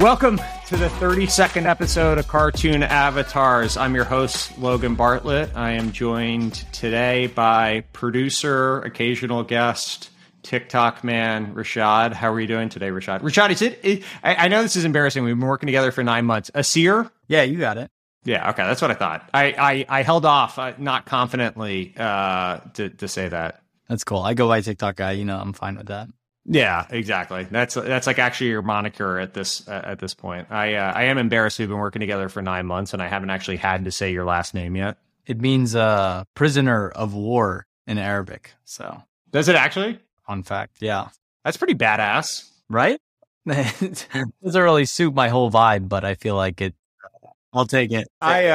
Welcome to the 32nd episode of Cartoon Avatars. I'm your host, Logan Bartlett. I am joined today by producer, occasional guest, TikTok man, Rashad. How are you doing today, Rashad? Rashad, I know this is embarrassing. We've been working together for 9 months. Asir? Yeah, you got it. Yeah, okay, that's what I thought. I held off, not confidently, to say that. That's cool. I go by TikTok guy. You know, I'm fine with that. Yeah, exactly. That's like actually your moniker at this point. I am embarrassed. We've been working together for 9 months, and I haven't actually had to say your last name yet. It means prisoner of war in Arabic. So does it actually? Fun fact. Yeah, that's pretty badass, right? It doesn't really suit my whole vibe, but I feel like it. I'll take it.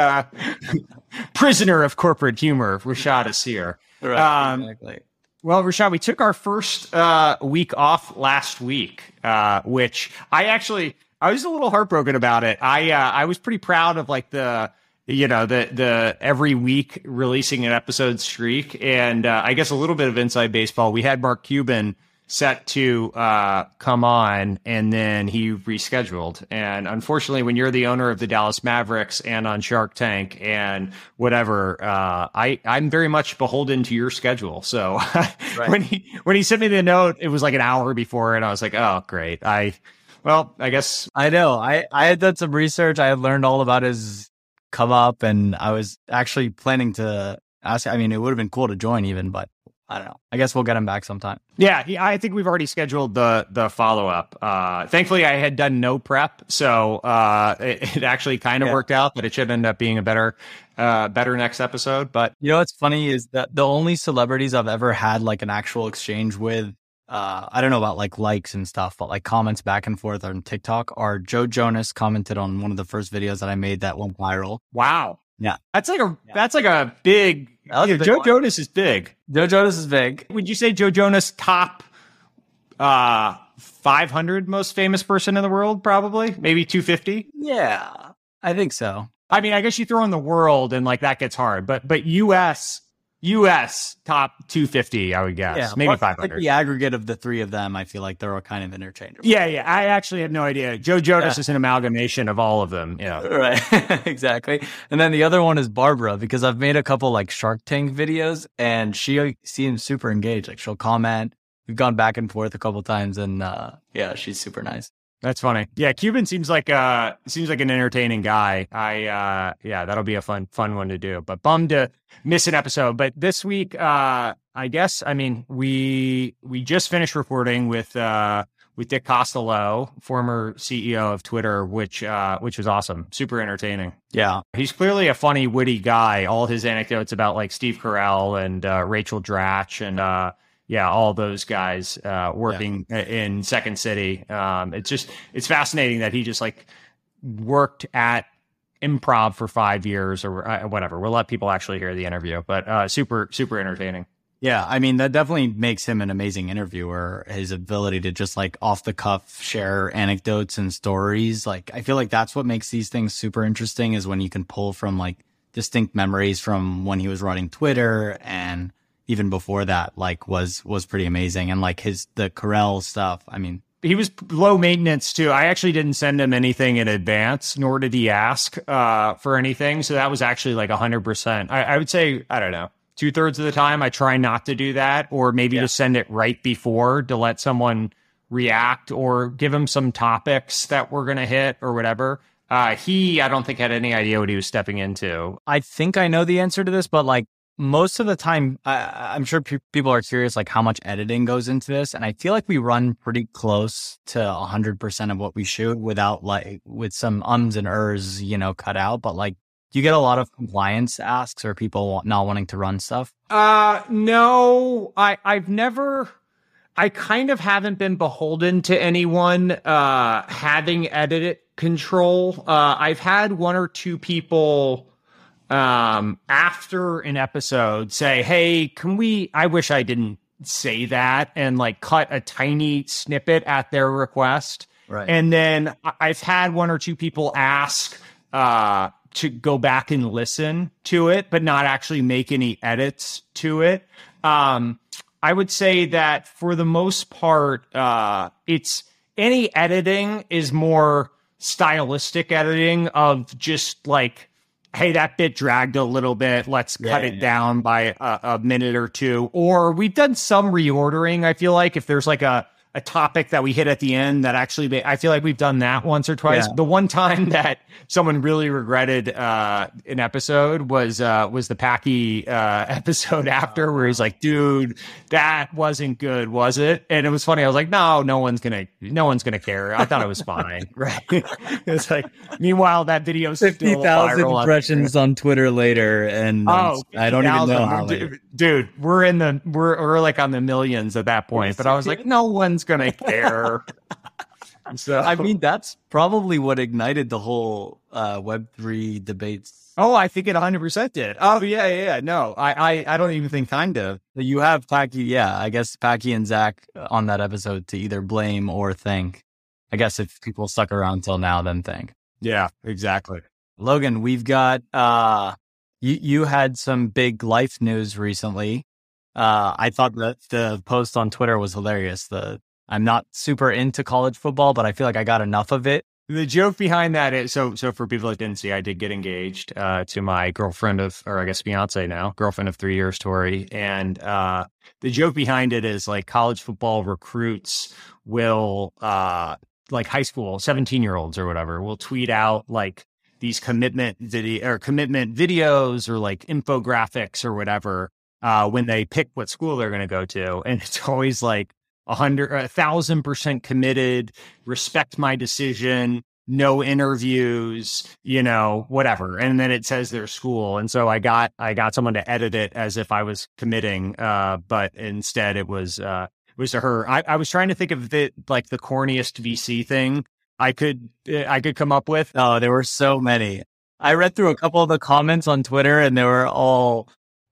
Prisoner of corporate humor, Rashad Asir. Right. Exactly. Well, Rashad, we took our first week off last week, which I was a little heartbroken about it. I was pretty proud of like the every week releasing an episode streak, and I guess a little bit of inside baseball. We had Mark Cuban set to come on, and then he rescheduled. And unfortunately, when you're the owner of the Dallas Mavericks and on Shark Tank and whatever, I'm very much beholden to your schedule. So right. when he sent me the note, it was like an hour before, and I was like, oh, great. I guess I know. I had done some research. I had learned all about his come up, and I was actually planning to ask. I mean, it would have been cool to join even, but I don't know. I guess we'll get him back sometime. Yeah, I think we've already scheduled the follow-up. Thankfully, I had done no prep, so it actually kind of worked out, but it should end up being a better next episode. But you know what's funny is that the only celebrities I've ever had like an actual exchange with, I don't know about like likes and stuff, but like comments back and forth on TikTok are Joe Jonas commented on one of the first videos that I made that went viral. Wow. Yeah. That's like a big... Joe Jonas is big. Joe Jonas is big. Would you say Joe Jonas top 500 most famous person in the world? Probably, maybe 250. Yeah, I think so. I mean, I guess you throw in the world and like that gets hard, but U.S. top 250, I would guess. Yeah, maybe 500. Like the aggregate of the three of them, I feel like they're all kind of interchangeable. Yeah. I actually had no idea. Joe Jonas is an amalgamation of all of them. Yeah, right. Exactly. And then the other one is Barbara, because I've made a couple like Shark Tank videos, and she seems super engaged. Like she'll comment. We've gone back and forth a couple times, and she's super nice. That's funny. Yeah, Cuban seems like an entertaining guy. That'll be a fun one to do. But bummed to miss an episode. But this week, I guess, I mean, we just finished reporting with Dick Costolo, former CEO of Twitter, which was awesome, super entertaining. Yeah, he's clearly a funny, witty guy. All his anecdotes about like Steve Carell and Rachel Dratch and all those guys working in Second City. It's fascinating that he just like worked at improv for 5 years or whatever. We'll let people actually hear the interview, but super, super entertaining. Yeah, I mean, that definitely makes him an amazing interviewer. His ability to just like off the cuff share anecdotes and stories. Like, I feel like that's what makes these things super interesting, is when you can pull from like distinct memories from when he was running Twitter, and even before that, like was pretty amazing. And like the Carell stuff, I mean, he was low maintenance too. I actually didn't send him anything in advance, nor did he ask for anything. So that was actually like 100%. I would say, I don't know, 2/3 of the time I try not to do that, or maybe just send it right before to let someone react or give him some topics that we're going to hit or whatever. I don't think had any idea what he was stepping into. I think I know the answer to this, but like, most of the time, I'm sure people are curious, like how much editing goes into this. And I feel like we run pretty close to 100% of what we shoot with some ums and ers, cut out. But like, do you get a lot of compliance asks or people not wanting to run stuff? No, I've never, I kind of haven't been beholden to anyone having edit control. I've had one or two people after an episode say, hey, I wish I didn't say that, and like cut a tiny snippet at their request. Right. And then I've had one or two people ask to go back and listen to it, but not actually make any edits to it. I would say that for the most part, it's any editing is more stylistic editing of just like, hey, that bit dragged a little bit. Let's cut it down by a minute or two. Or we've done some reordering. I feel like if there's like a topic that we hit at the end that actually, I feel like we've done that once or twice. The one time that someone really regretted an episode was the Packy episode after, where he's like, dude, that wasn't good, was it? And it was funny. I was like, no one's gonna care. I thought it was fine. Right. It's like, meanwhile, that video's 50,000 impressions on Twitter later. And I don't even know how. Dude, we're like on the millions at that point, but I was like, no one's gonna care. So I mean, that's probably what ignited the whole Web3 debates. Oh, I think it 100% did. Oh, yeah. No, I don't even think kind of. You have Packy, I guess Packy and Zach on that episode to either blame or thank. I guess if people stuck around till now, then thank. Yeah, exactly. Logan, we've got you had some big life news recently. I thought that the post on Twitter was hilarious. I'm not super into college football, but I feel like I got enough of it. The joke behind that is, so for people that didn't see, I did get engaged to my girlfriend or I guess fiance now, girlfriend of 3 years, Tori. And the joke behind it is like college football recruits will, like high school, 17-year-olds or whatever, will tweet out like these commitment videos or like infographics or whatever when they pick what school they're going to go to. And it's always like 1,000% committed, respect my decision, no interviews, whatever. And then it says their school. And so I got someone to edit it as if I was committing, but instead it was to her. I was trying to think of it like the corniest VC thing I could come up with. Oh, there were so many. I read through a couple of the comments on Twitter and they were all,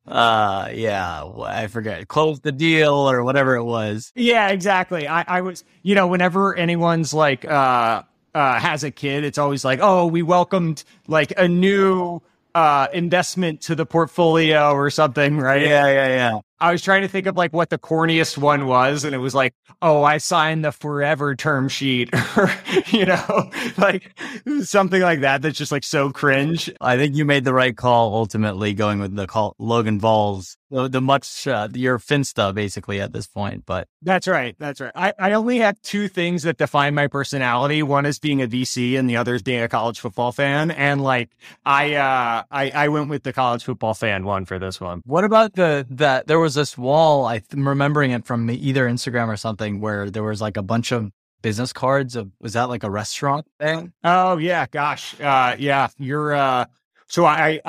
I forget, close the deal or whatever it was. Yeah, exactly. I was, whenever anyone's like, has a kid, it's always like, oh, we welcomed like a new, investment to the portfolio or something, right? Yeah. I was trying to think of like what the corniest one was, and it was like, oh, I signed the forever term sheet, or, like something like that. That's just like so cringe. I think you made the right call ultimately going with the call, Logan Vols, the much, your Finsta basically at this point, but. That's right. I only have two things that define my personality. One is being a VC and the other is being a college football fan. And like, I went with the college football fan one for this one. What about that there was this wall, I'm remembering it from either Instagram or something, where there was like a bunch of business cards was that like a restaurant thing? Oh yeah, gosh. Yeah, you're, so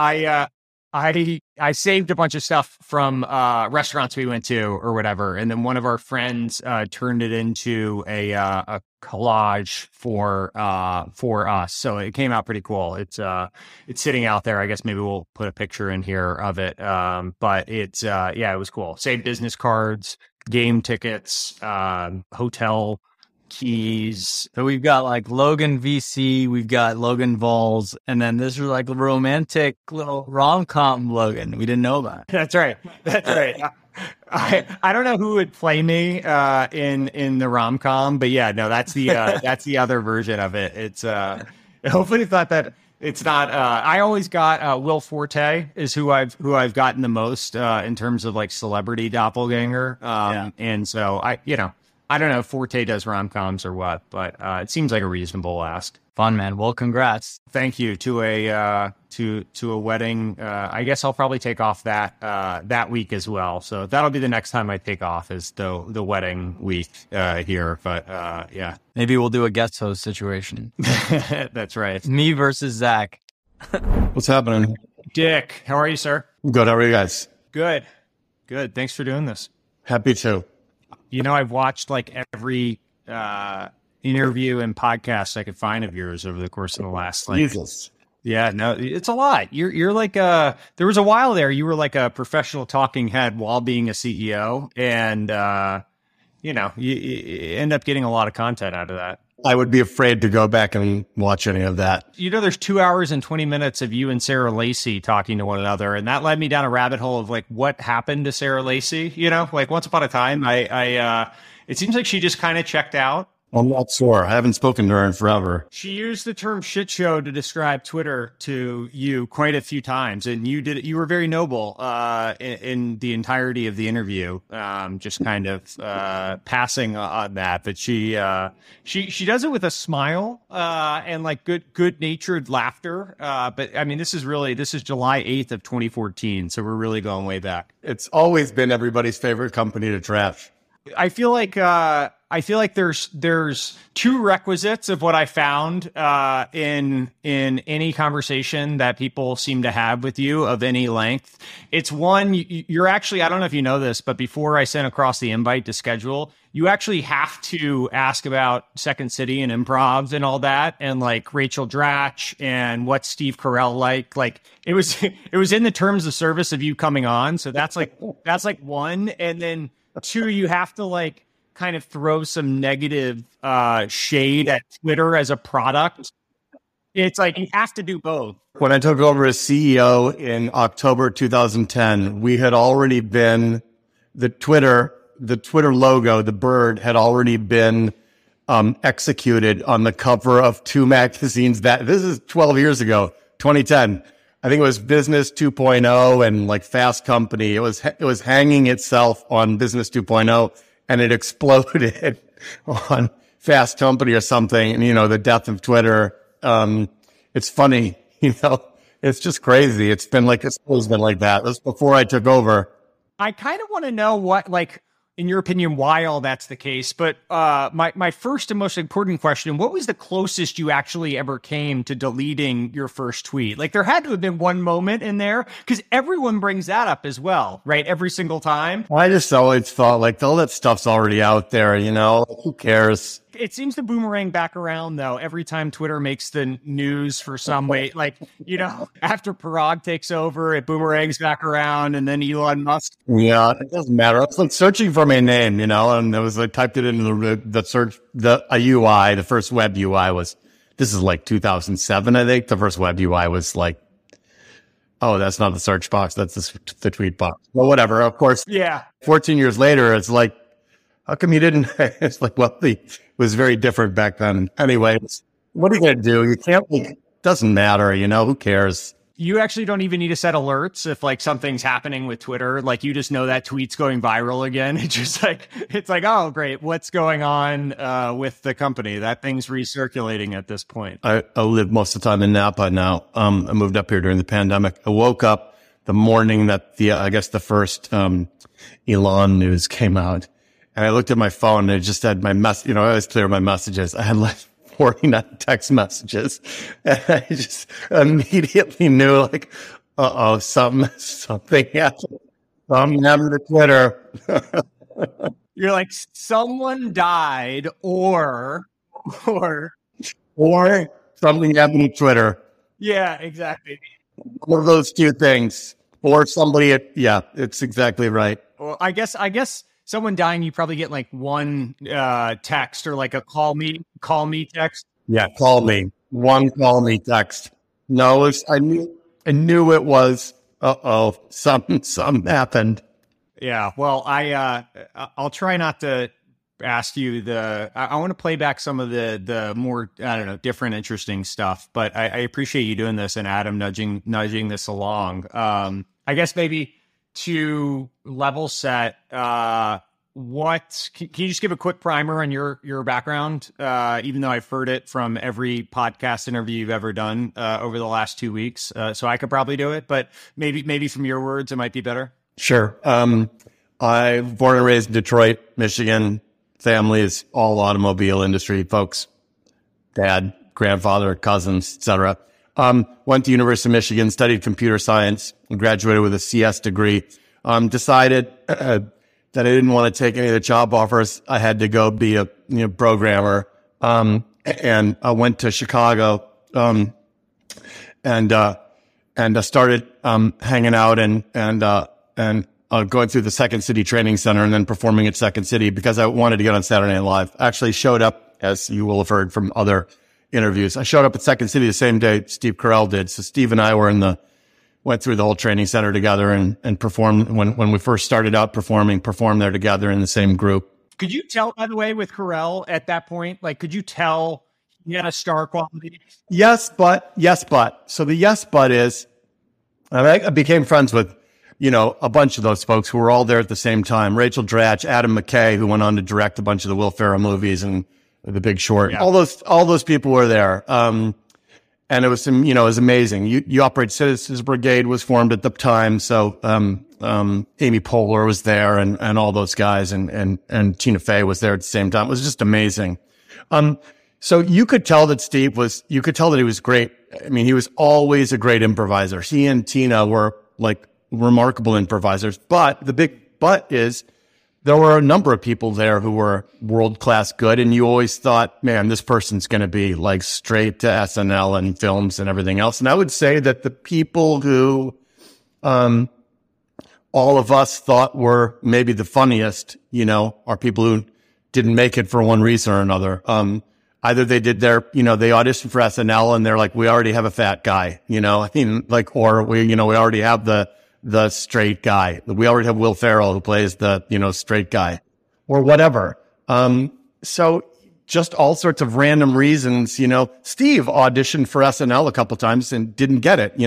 I saved a bunch of stuff from restaurants we went to or whatever, and then one of our friends turned it into a collage for us. So it came out pretty cool. It's sitting out there. I guess maybe we'll put a picture in here of it. But it's it was cool. Saved business cards, game tickets, hotel keys. So we've got like Logan VC, we've got Logan Vols, and then this is like a romantic little rom-com Logan. We didn't know that. That's right. I don't know who would play me in the rom-com, but yeah, no, that's the other version of it. It's hopefully it's not that. It's not. I always got Will Forte is who I've gotten the most in terms of like celebrity doppelganger. And so I don't know if Forte does rom-coms or what, but it seems like a reasonable ask. Fun, man. Well, congrats. Thank you to a wedding. I guess I'll probably take off that week as well. So that'll be the next time I take off is the wedding week here. But yeah, maybe we'll do a guest host situation. That's right. Me versus Zach. What's happening? Dick, how are you, sir? Good. How are you guys? Good. Thanks for doing this. Happy to. I've watched like every interview and podcast I could find of yours over the course of the last Jesus. Yeah, no, it's a lot. You're like there was a while there you were like a professional talking head while being a CEO, and you end up getting a lot of content out of that. I would be afraid to go back and watch any of that. There's 2 hours and 20 minutes of you and Sarah Lacey talking to one another. And that led me down a rabbit hole of like, what happened to Sarah Lacey? Like once upon a time, it seems like she just kind of checked out I'm not sure. I haven't spoken to her in forever. She used the term shit show to describe Twitter to you quite a few times, and you were very noble in the entirety of the interview, just kind of passing on that. But she does it with a smile and like good-natured laughter. But I mean, this is July 8th of 2014, so we're really going way back. It's always been everybody's favorite company to trash. I feel like there's two requisites of what I found in any conversation that people seem to have with you of any length. It's one, you're actually, I don't know if you know this, but before I sent across the invite to schedule, you actually have to ask about Second City and improv and all that, and like Rachel Dratch and what's Steve Carell like. Like it was in the terms of service of you coming on. So that's like one, and then two, you have to like kind of throw some negative shade at Twitter as a product. It's like you have to do both. When I took over as CEO in October 2010, we had already been the Twitter logo, the bird, had already been executed on the cover of two magazines. This is 12 years ago, 2010. I think it was Business 2.0 and like Fast Company. It was hanging itself on Business 2.0 and it exploded on Fast Company or something. And, the death of Twitter. It's funny, it's just crazy. It's always been like that. That's before I took over. I kind of want to know what, like, in your opinion, why all that's the case. But my first and most important question, what was the closest you actually ever came to deleting your first tweet? Like, there had to have been one moment in there, because everyone brings that up as well, right? Every single time. I just always thought, like, all that stuff's already out there, who cares? It seems to boomerang back around, though, every time Twitter makes the news for some way. Like, after Parag takes over, it boomerangs back around, and then Elon Musk. Yeah, it doesn't matter. I was like searching for my name, and I typed it into the search, a UI, the first web UI this is like 2007, I think. The first web UI was like, oh, that's not the search box. That's the tweet box. Well, whatever. Of course. Yeah. 14 years later, it's like, how come you didn't? It's like, well, it was very different back then. Anyway, what are you going to do? You can't, doesn't matter, who cares? You actually don't even need to set alerts if like something's happening with Twitter. Like you just know that tweet's going viral again. It's like, oh, great. What's going on with the company? That thing's recirculating at this point. I live most of the time in Napa now. I moved up here during the pandemic. I woke up the morning that the first Elon news came out. And I looked at my phone and it just had my I always clear my messages. I had like 49 text messages. And I just immediately knew like, something happened. Something happened to Twitter. You're like, someone died or something happened to Twitter. Yeah, exactly. One of those two things. Or somebody, yeah, it's exactly right. Well, I guess someone dying, you probably get like one text or like a call me text. Yeah, call me. One call me text. No, I knew it was. Something happened. Yeah. Well, I'll try not to ask you I want to play back some of the more, I don't know, different, interesting stuff, but I appreciate you doing this and Adam nudging this along. I guess maybe to level set, can you just give a quick primer on your background? Even though I've heard it from every podcast interview you've ever done over the last 2 weeks, so I could probably do it, but maybe from your words, it might be better. Sure. I born and raised in Detroit, Michigan. Family is all automobile industry folks. Dad, grandfather, cousins, etc. Went to University of Michigan, studied computer science, and graduated with a CS degree. Decided that I didn't want to take any of the job offers. I had to go be a programmer. And I went to Chicago and I started hanging out and going through the Second City Training Center and then performing at Second City because I wanted to get on Saturday Night Live. I actually showed up, as you will have heard from other interviews. I showed up at Second City the same day Steve Carell did. So Steve and I went through the whole training center together and performed when we first started out performed there together in the same group. Could you tell, by the way, with Carell at that point, like, could you tell he had a star quality? Yes, but. So the yes, but is, I became friends with, a bunch of those folks who were all there at the same time. Rachel Dratch, Adam McKay, who went on to direct a bunch of the Will Ferrell movies and The Big Short. Yeah. All those people were there. And it was it was amazing. You Operate Citizens Brigade was formed at the time. So, Amy Poehler was there and all those guys and Tina Fey was there at the same time. It was just amazing. So you could tell that he was great. I mean, he was always a great improviser. He and Tina were like remarkable improvisers, but the big but is there were a number of people there who were world-class good, and you always thought, man, this person's going to be like straight to SNL and films and everything else. And I would say that the people who all of us thought were maybe the funniest, are people who didn't make it for one reason or another. Either they did they auditioned for SNL and they're like, we already have a fat guy, or we already have the straight guy. We already have Will Ferrell who plays the, straight guy or whatever. So just all sorts of random reasons, Steve auditioned for SNL a couple times and didn't get it.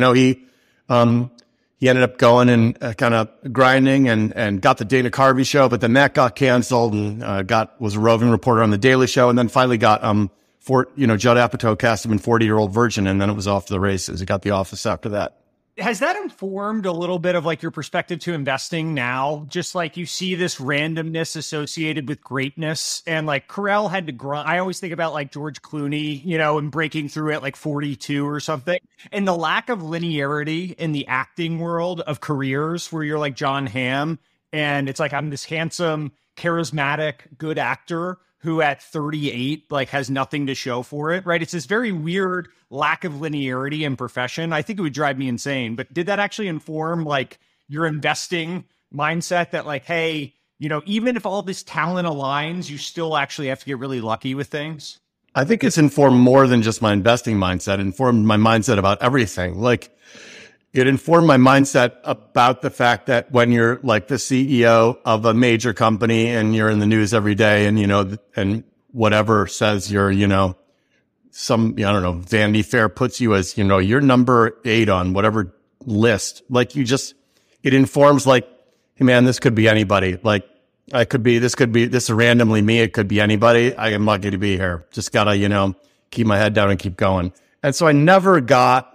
He ended up going and kind of grinding and got the Dana Carvey show, but then that got canceled and was a roving reporter on the Daily Show, and then finally got Judd Apatow cast him in 40-Year-Old Virgin, and then it was off to the races. He got The Office after that. Has that informed a little bit of like your perspective to investing now? Just like you see this randomness associated with greatness, and like Carell had to grind. I always think about like George Clooney, and breaking through at like 42 or something, and the lack of linearity in the acting world of careers where you're like John Hamm, and it's like, I'm this handsome, charismatic, good actor who at 38 like has nothing to show for it, right? It's this very weird lack of linearity in profession. I think it would drive me insane. But did that actually inform like your investing mindset that like, hey, even if all this talent aligns, you still actually have to get really lucky with things? I think it's informed more than just my investing mindset. It informed my mindset about everything. Like, it informed my mindset about the fact that when you're like the CEO of a major company and you're in the news every day and, and whatever says you're, Vanity Fair puts you as, you're number 8 on whatever list, like it informs like, hey man, this could be anybody. Like this is randomly me. It could be anybody. I am lucky to be here. Just gotta, keep my head down and keep going. And so I never got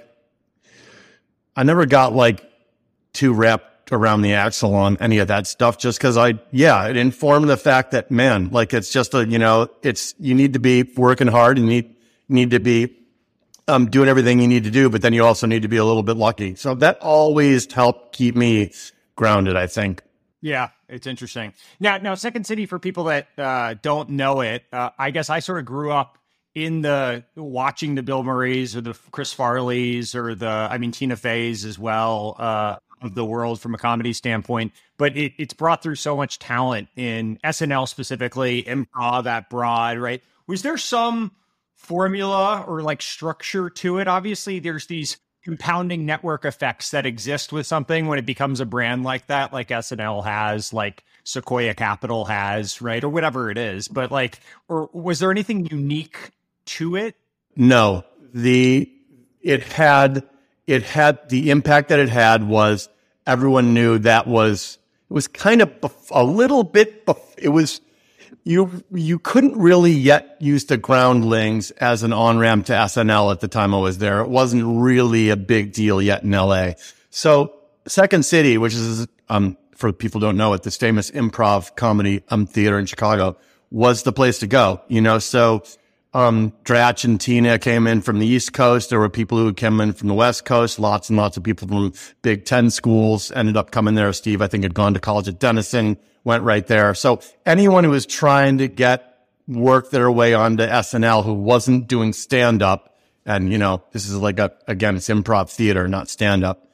too wrapped around the axle on any of that stuff, just because it informed the fact that, man, like it's just you need to be working hard and you need to be doing everything you need to do, but then you also need to be a little bit lucky. So that always helped keep me grounded, I think. Yeah, it's interesting. Now, Second City, for people that don't know it, I guess I sort of grew up in watching the Bill Murrays or the Chris Farleys or Tina Feys as well, of the world from a comedy standpoint, but it's brought through so much talent in SNL specifically, improv that broad, right? Was there some formula or like structure to it? Obviously there's these compounding network effects that exist with something when it becomes a brand like that, like SNL has, like Sequoia Capital has, right? Or whatever it is, but like, or was there anything unique to it? No, it had the impact that it had was everyone knew it was kind of a little bit, it was, you couldn't really yet use the Groundlings as an on-ramp to SNL at the time I was there. It wasn't really a big deal yet in LA. So Second City, which is, for people who don't know it, this famous improv comedy theater in Chicago, was the place to go, so Dratch and Tina came in from the East Coast. There were people who came in from the West Coast. Lots and lots of people from Big Ten schools ended up coming there. Steve, I think, had gone to college at Denison, went right there. So anyone who was trying to work their way onto SNL who wasn't doing stand-up, and, this is like again, it's improv theater, not stand-up,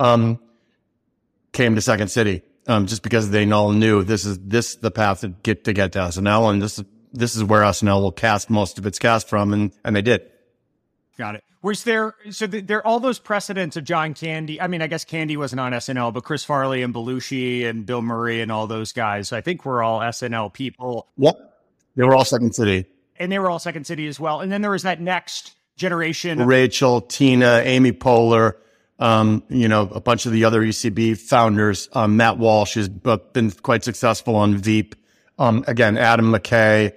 came to Second City, just because they all knew this is the path to get to SNL, and this is where SNL will cast most of its cast from, and they did. Got it. Was there, so there all those precedents of John Candy? I mean, I guess Candy wasn't on SNL, but Chris Farley and Belushi and Bill Murray and all those guys, I think were all SNL people. Yep. They were all Second City. And they were all Second City as well. And then there was that next generation. Rachel, Tina, Amy Poehler, a bunch of the other UCB founders. Matt Walsh has been quite successful on Veep. Again, Adam McKay,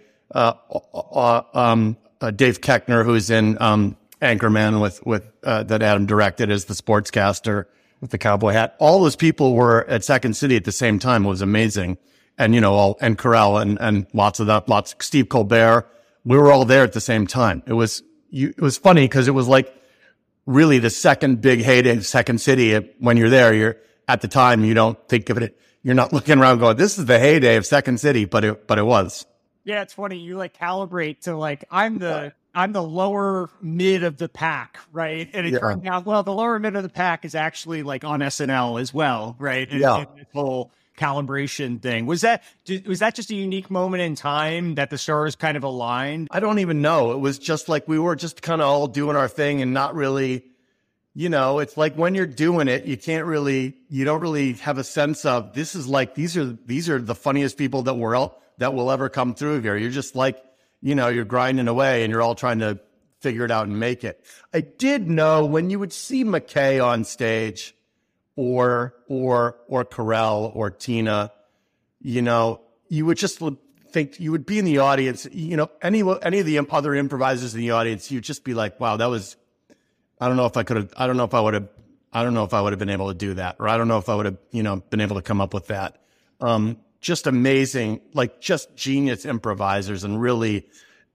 Dave Koechner, who's in Anchorman with that Adam directed as the sportscaster with the cowboy hat. All those people were at Second City at the same time. It was amazing. And, and Carell and lots of Steve Colbert. We were all there at the same time. It was funny because it was like really the second big heyday of Second City. When you're there, you're at the time, you don't think of it. You're not looking around going, this is the heyday of Second City, but it was. Yeah, it's funny. You calibrate to I'm the lower mid of the pack, right? And it turned out, well, the lower mid of the pack is actually on SNL as well, right? And this whole calibration thing. Was that just a unique moment in time that the stars kind of aligned? I don't even know. It was just we were just kind of all doing our thing and not really, it's like when you're doing it, you don't really have a sense of these are the funniest people that will ever come through here. You're just you're grinding away and you're all trying to figure it out and make it. I did know when you would see McKay on stage or Carell or Tina, you would just think you would be in the audience, any of the other improvisers in the audience, you'd just be like, wow, that was, I don't know if I would have been able to do that, or I don't know if I would have, been able to come up with that. Just amazing, just genius improvisers and really,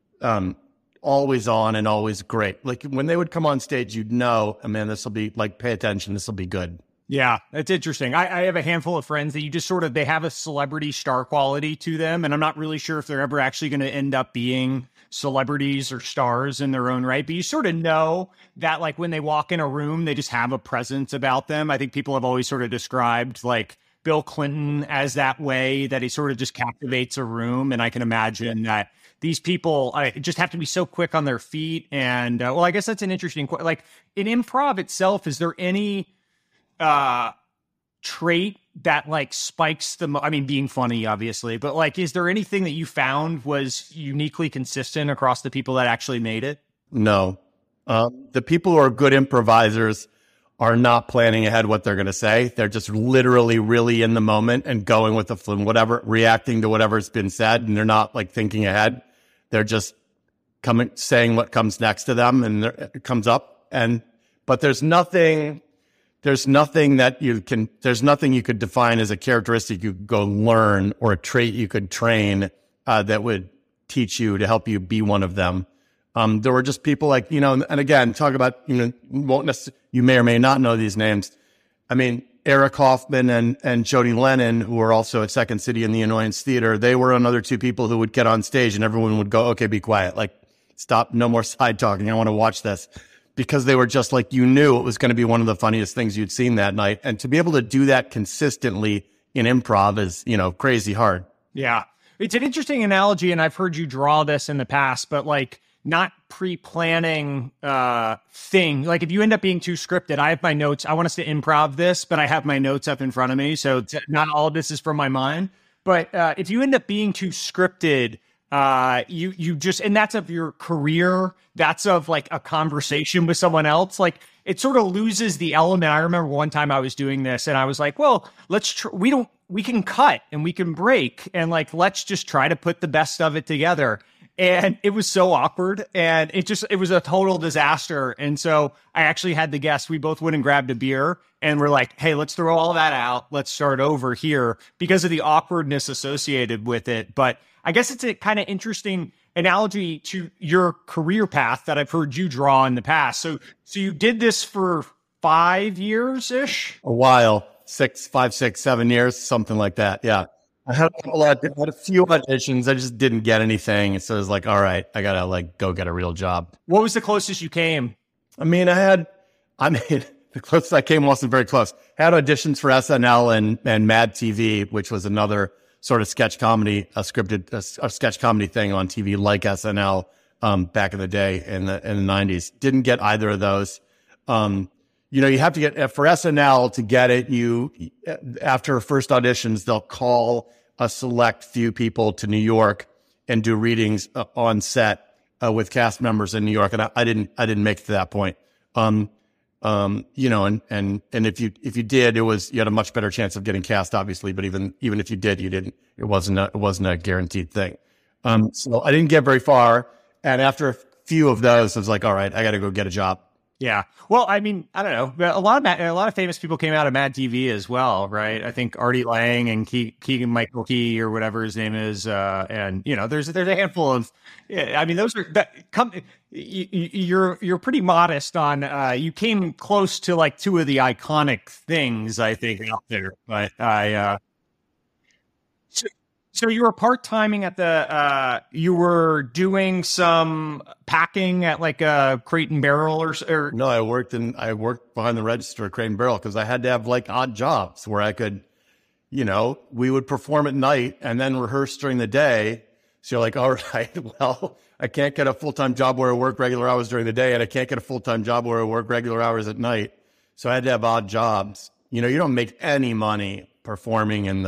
always on and always great. When they would come on stage, man, this will be pay attention. This will be good. Yeah, it's interesting. I have a handful of friends that you just they have a celebrity star quality to them. And I'm not really sure if they're ever actually going to end up being celebrities or stars in their own right. But you sort of know that when they walk in a room, they just have a presence about them. I think people have always sort of described Bill Clinton as that way, that he sort of just captivates a room. And I can imagine that these people just have to be so quick on their feet. And I guess that's an interesting question. In improv itself, is there any trait that spikes being funny, obviously, but is there anything that you found was uniquely consistent across the people that actually made it? No. The people who are good improvisers are not planning ahead what they're going to say. They're just literally really in the moment and going with the flow, reacting to whatever's been said. And they're not thinking ahead. They're just saying what comes next to them and it comes up. But there's nothing you could define as a characteristic you could go learn or a trait you could train that would teach you to help you be one of them. There were just people and again, talk about, you may or may not know these names. I mean, Eric Hoffman and Jody Lennon, who were also at Second City in the Annoyance Theater, they were another two people who would get on stage and everyone would go, okay, be quiet. Stop, no more side talking. I want to watch this. Because they were just you knew it was going to be one of the funniest things you'd seen that night. And to be able to do that consistently in improv is, crazy hard. Yeah. It's an interesting analogy. And I've heard you draw this in the past, but not pre-planning thing. If you end up being too scripted, I have my notes. I want us to improv this, but I have my notes up in front of me. So not all of this is from my mind. But if you end up being too scripted, you just, and that's of your career, that's of a conversation with someone else, it sort of loses the element. I remember one time I was doing this and I was like, well, we can cut and we can break and let's just try to put the best of it together. And it was so awkward and it was a total disaster. And so I actually had the guest, we both went and grabbed a beer and we're like, hey, let's throw all that out. Let's start over here because of the awkwardness associated with it. But I guess it's a kind of interesting analogy to your career path that I've heard you draw in the past. So you did this for 5 years-ish? A while, 5, 6, 7 years, something like that. Yeah. I had a few auditions. I just didn't get anything. So it was all right, I got to go get a real job. What was the closest you came? The closest I came wasn't very close. I had auditions for SNL and Mad TV, which was another sort of sketch comedy, a sketch comedy thing on TV like SNL back in the day in the 90s. Didn't get either of those. You have to get for SNL to get it. After first auditions, they'll call a select few people to New York and do readings on set with cast members in New York, and I didn't make it to that point. And if you did, you had a much better chance of getting cast, obviously. But even if you did, you didn't. It wasn't a guaranteed thing. So I didn't get very far, and after a few of those, I was like, all right, I got to go get a job. Yeah. Well, I mean, I don't know. A lot of famous people came out of Mad TV as well, right? I think Artie Lang and Keegan Michael Key or whatever his name is, and there's a handful of. I mean, those are that come. You're pretty modest on. You came close to like two of the iconic things I think out there, but I. So you were part-timing at you were doing some packing at like a Crate and Barrel or No, I worked behind the register at Crate and Barrel because I had to have like odd jobs where I could, we would perform at night and then rehearse during the day. So you're like, all right, well, I can't get a full-time job where I work regular hours during the day, and I can't get a full-time job where I work regular hours at night. So I had to have odd jobs. You don't make any money performing in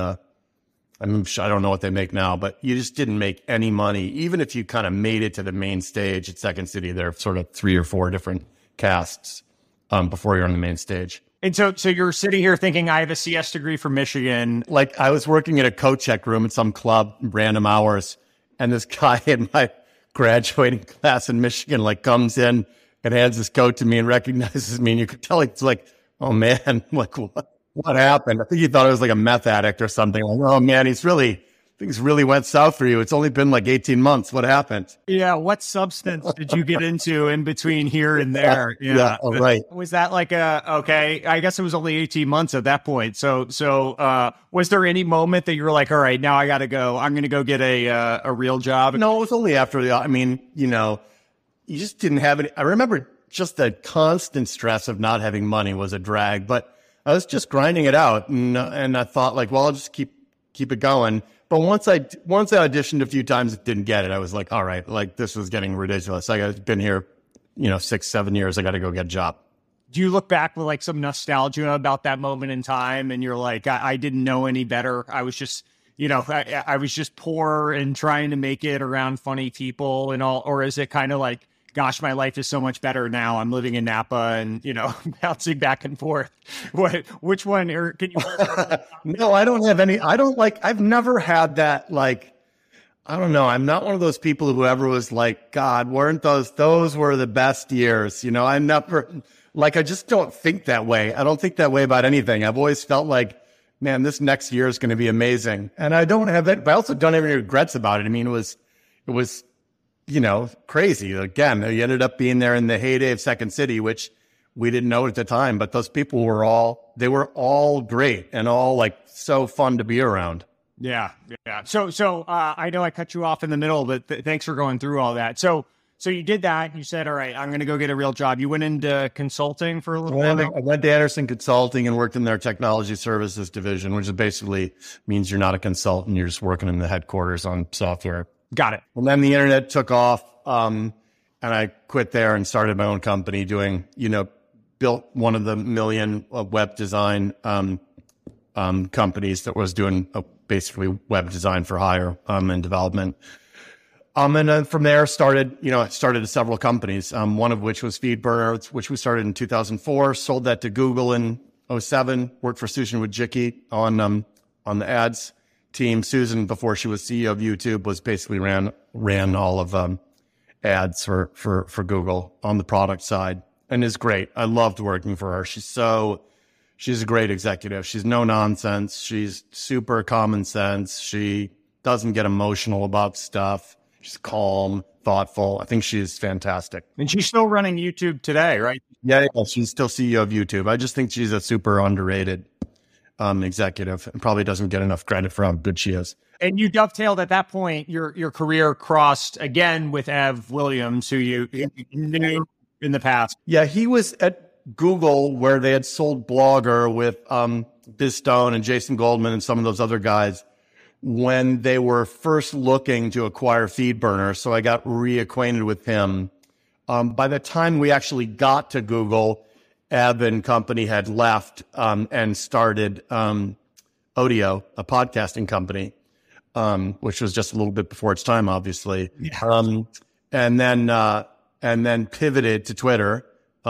I don't know what they make now, but you just didn't make any money. Even if you kind of made it to the main stage at Second City, there are sort of 3 or 4 different casts before you're on the main stage. And so you're sitting here thinking, I have a CS degree from Michigan. Like I was working in a coat check room at some club, random hours, and this guy in my graduating class in Michigan like comes in and hands his coat to me and recognizes me, and you could tell it's like, oh man, like what happened? I think he thought I was like a meth addict or something. Like, oh man, things really went south for you. It's only been like 18 months. What happened? Yeah. What substance did you get into in between here and there? Yeah. Oh, right. Was that like okay, I guess it was only 18 months at that point. So was there any moment that you were like, all right, now I got to go, I'm going to go get a real job? No, it was only after you just didn't have any. I remember just the constant stress of not having money was a drag, but I was just grinding it out, and I thought like, well, I'll just keep it going. But once I auditioned a few times and didn't get it, I was like, all right, like this was getting ridiculous. I've been here, 6-7 years. I got to go get a job. Do you look back with like some nostalgia about that moment in time, and you're like, I didn't know any better. I was just, I was just poor and trying to make it around funny people and all, or is it kind of like, gosh, my life is so much better now. I'm living in Napa and, bouncing back and forth. Which one? Or can you? No, I don't have any. I've never had that. Like, I don't know. I'm not one of those people who ever was like, God, weren't those were the best years. I never, I just don't think that way. I don't think that way about anything. I've always felt like, man, this next year is going to be amazing. And I don't have that, but I also don't have any regrets about it. I mean, it was, crazy. Again, you ended up being there in the heyday of Second City, which we didn't know at the time, but those people were all great and all like so fun to be around. Yeah. Yeah. So I know I cut you off in the middle, but thanks for going through all that. So you did that. You said, all right, I'm going to go get a real job. You went into consulting for a little while? I went to Anderson Consulting and worked in their technology services division, which basically means you're not a consultant. You're just working in the headquarters on software. Got it. Well, then the internet took off, and I quit there and started my own company doing, built one of the million web design companies that was doing basically web design for hire and development. And then from there started several companies, one of which was FeedBurner, which we started in 2004, sold that to Google in 2007, worked for Susan Wojcicki on the ads team. Susan, before she was CEO of YouTube, was basically ran all of ads for Google on the product side, and is great. I loved working for her. She's a great executive. She's no nonsense. She's super common sense. She doesn't get emotional about stuff. She's calm, thoughtful. I think she's fantastic. And she's still running YouTube today, right? Yeah, she's still CEO of YouTube. I just think she's a super underrated executive and probably doesn't get enough credit for how good she is. And you dovetailed at that point, your career crossed again with Ev Williams, who you knew in the past. Yeah, he was at Google where they had sold Blogger with Biz Stone and Jason Goldman and some of those other guys. when they were first looking to acquire FeedBurner. So I got reacquainted with him. By the time we actually got to Google, Ebb and company had left and started Odeo, a podcasting company, which was just a little bit before its time, obviously. Yeah. And then pivoted to Twitter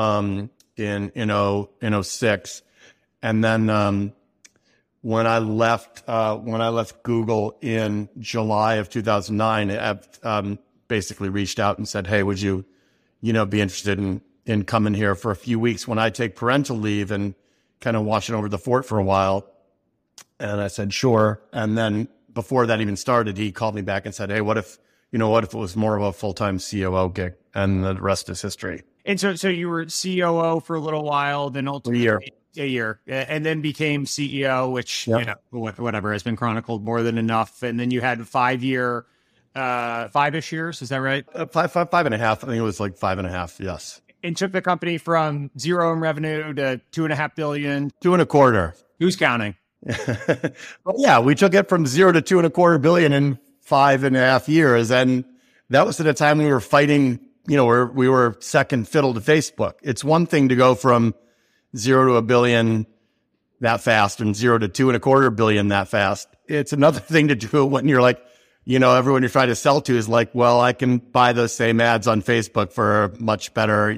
in 06. And then when I left Google in July of 2009, Ebb basically reached out and said, "Hey, would you be interested in coming here for a few weeks when I take parental leave and kind of watching over the fort for a while?" And I said, "Sure." And then before that even started, he called me back and said, "Hey, what if it was more of a full-time COO gig?" And the rest is history. And so you were COO for a little while, then ultimately a year, and then became CEO, which, whatever has been chronicled more than enough. And then you had 5-year, 5-ish years. Is that right? 5.5. I think it was like 5.5. Yes. And took the company from zero in revenue to $2.5 billion. 2.25. Who's counting? Well, yeah, we took it from 0 to 2.25 billion in 5.5 years. And that was at a time we were fighting, we were second fiddle to Facebook. It's one thing to go from 0 to a billion that fast and 0 to 2.25 billion that fast. It's another thing to do when you're like, everyone you're trying to sell to is like, well, I can buy those same ads on Facebook for a much better,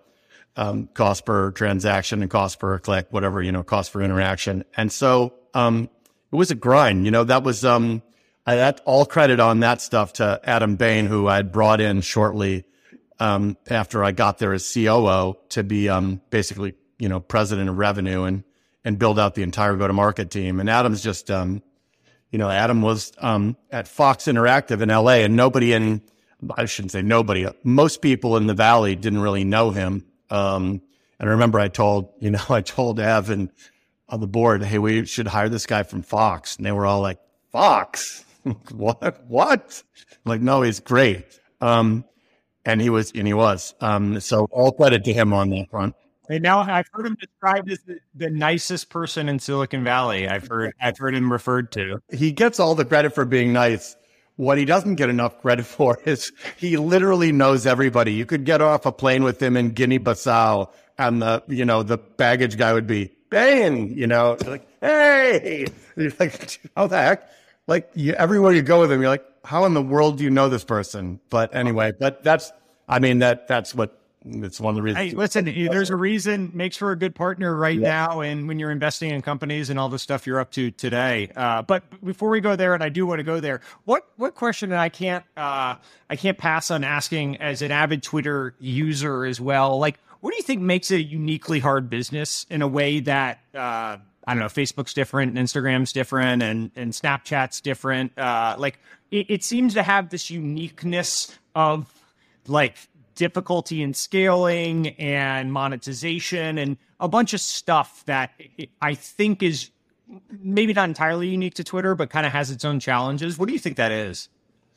cost per transaction and cost per click, whatever, cost per interaction. And so, it was a grind, that was, that all credit on that stuff to Adam Bain, who I'd brought in shortly, after I got there as COO to be, basically, president of revenue and build out the entire go-to-market team. And Adam's just, Adam was, at Fox Interactive in LA, and I shouldn't say nobody, most people in the Valley didn't really know him. And I remember I told Ev and on the board, "Hey, we should hire this guy from Fox." And they were all like, "Fox? What? I'm like, no, he's great. And he was. So all credit to him on that front. And now I've heard him described as the nicest person in Silicon Valley. I've heard him referred to. He gets all the credit for being nice. What he doesn't get enough credit for is he literally knows everybody. You could get off a plane with him in Guinea-Bissau and the baggage guy would be, "Bain," like, "Hey," you're like, "How the heck?" Like everywhere you go with him, you're like, "How in the world do you know this person?" But anyway, that's what, it's one of the reasons. Hey, listen, there's a reason, makes for a good partner right now. And when you're investing in companies and all the stuff you're up to today. But before we go there, and I do want to go there, what question that I can't pass on asking as an avid Twitter user as well, like, what do you think makes it a uniquely hard business in a way that, I don't know, Facebook's different, and Instagram's different, and Snapchat's different. It seems to have this uniqueness of like difficulty in scaling and monetization and a bunch of stuff that I think is maybe not entirely unique to Twitter, but kind of has its own challenges. What do you think that is?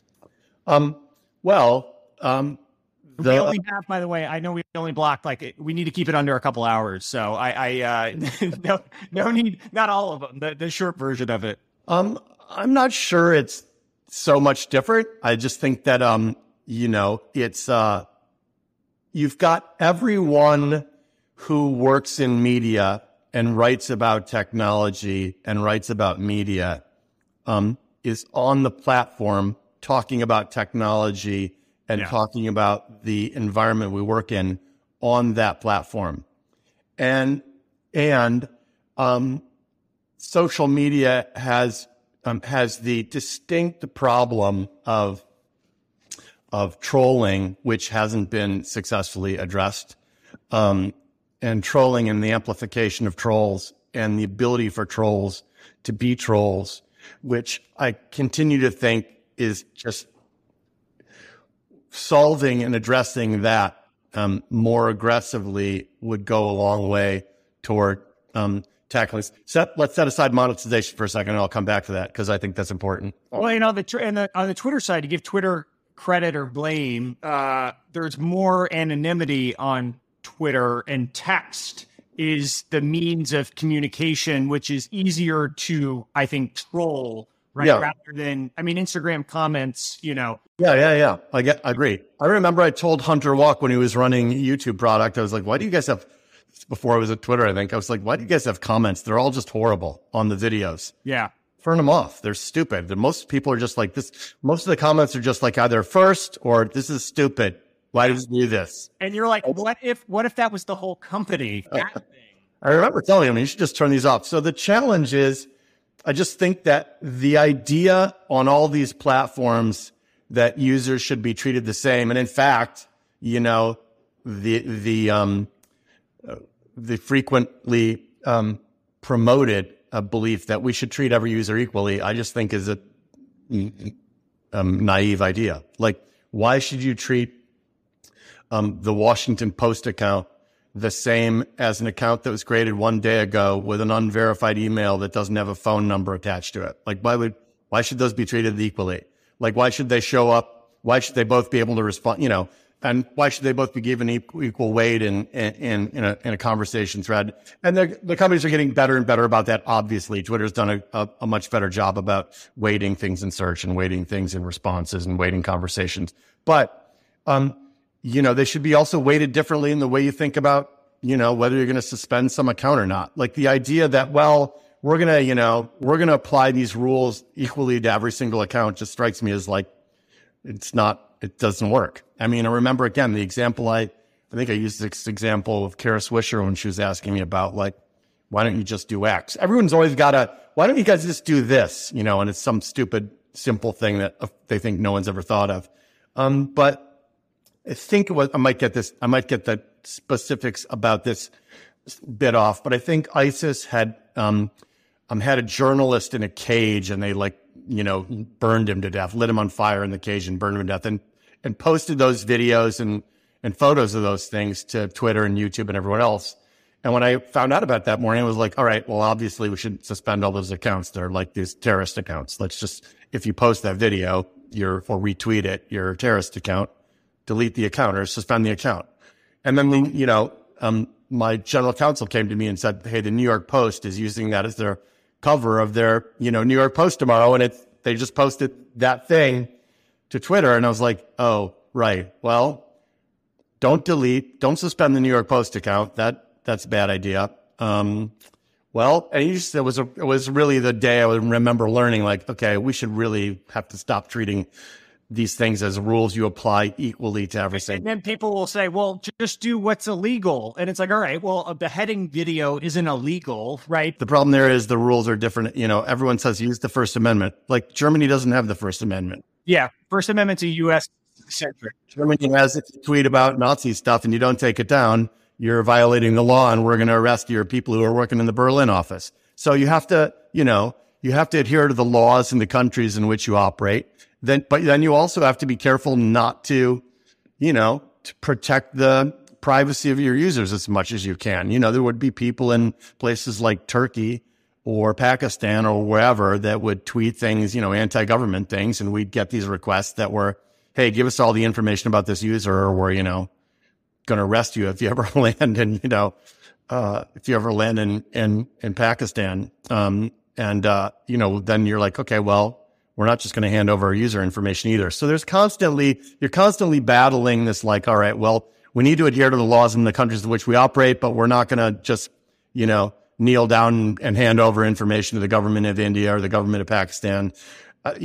We only have, by the way, I know we only blocked, we need to keep it under a couple hours. So no need, not all of them, the short version of it. I'm not sure it's so much different. I just think that, it's, you've got everyone who works in media and writes about technology and writes about media, is on the platform talking about technology and talking about the environment we work in on that platform. And social media has the distinct problem of trolling, which hasn't been successfully addressed. And trolling and the amplification of trolls and the ability for trolls to be trolls, which I continue to think is just solving and addressing that more aggressively would go a long way toward tackling. Let's set aside monetization for a second, and I'll come back to that because I think that's important. Well, on the Twitter side, to give Twitter credit or blame, there's more anonymity on Twitter, and text is the means of communication, which is easier to, I think, troll right? Yeah. Rather than, I mean, Instagram comments, Yeah. I agree. I remember I told Hunter Walk when he was running YouTube product, I was like, why do you guys have, before I was at Twitter, I think, I was like, why do you guys have comments? They're all just horrible on the videos. Yeah. Turn them off. They're stupid. Most people are just like this. Most of the comments are just like either first or this is stupid. Why did you do this? And you're like, what if that was the whole company? That thing. I remember telling him, you should just turn these off. So the challenge is, I just think that the idea on all these platforms that users should be treated the same. And in fact, the frequently promoted belief that we should treat every user equally, I just think is a naive idea. Like, why should you treat the Washington Post account the same as an account that was created one day ago with an unverified email that doesn't have a phone number attached to it? Like, why should those be treated equally? Like, why should they show up? Why should they both be able to respond? And why should they both be given equal weight in a conversation thread? And the companies are getting better and better about that. Obviously, Twitter's done a much better job about weighting things in search and weighting things in responses and weighting conversations. But, they should be also weighted differently in the way you think about, whether you're going to suspend some account or not. Like the idea that, well, we're going to apply these rules equally to every single account just strikes me as like, it doesn't work. I mean, I remember again, the example I think I used this example of Kara Swisher when she was asking me about like, why don't you just do X? Everyone's always got why don't you guys just do this? And it's some stupid, simple thing that they think no one's ever thought of. But I think I might get the specifics about this bit off, but I think ISIS had a journalist in a cage and they burned him to death, lit him on fire in the cage and burned him to death and posted those videos and photos of those things to Twitter and YouTube and everyone else. And when I found out about that morning, I was like, all right, well, obviously we should suspend all those accounts. They're like these terrorist accounts. If you post that video, or retweet it, your terrorist account, delete the account or suspend the account. And then, my general counsel came to me and said, hey, the New York Post is using that as their cover of their, New York Post tomorrow. And they just posted that thing to Twitter. And I was like, oh, right. Well, don't suspend the New York Post account. That's a bad idea. And it was really the day I would remember learning like, okay, we should really have to stop treating these things as rules you apply equally to everything. And then people will say, well, just do what's illegal. And it's like, all right, well, a beheading video isn't illegal, right? The problem there is the rules are different. Everyone says use the First Amendment. Like Germany doesn't have the First Amendment. Yeah. First Amendment's a U.S. centric. Germany has, if you tweet about Nazi stuff and you don't take it down, you're violating the law and we're going to arrest your people who are working in the Berlin office. So you have to, adhere to the laws in the countries in which you operate. But then you also have to be careful not to, to protect the privacy of your users as much as you can. There would be people in places like Turkey or Pakistan or wherever that would tweet things, anti-government things. And we'd get these requests that were, hey, give us all the information about this user or we're, going to arrest you if you ever land in, in Pakistan. Then you're like, okay, well, we're not just going to hand over our user information either. So you're constantly battling this like, all right, well, we need to adhere to the laws in the countries in which we operate, but we're not going to just, kneel down and hand over information to the government of India or the government of Pakistan, but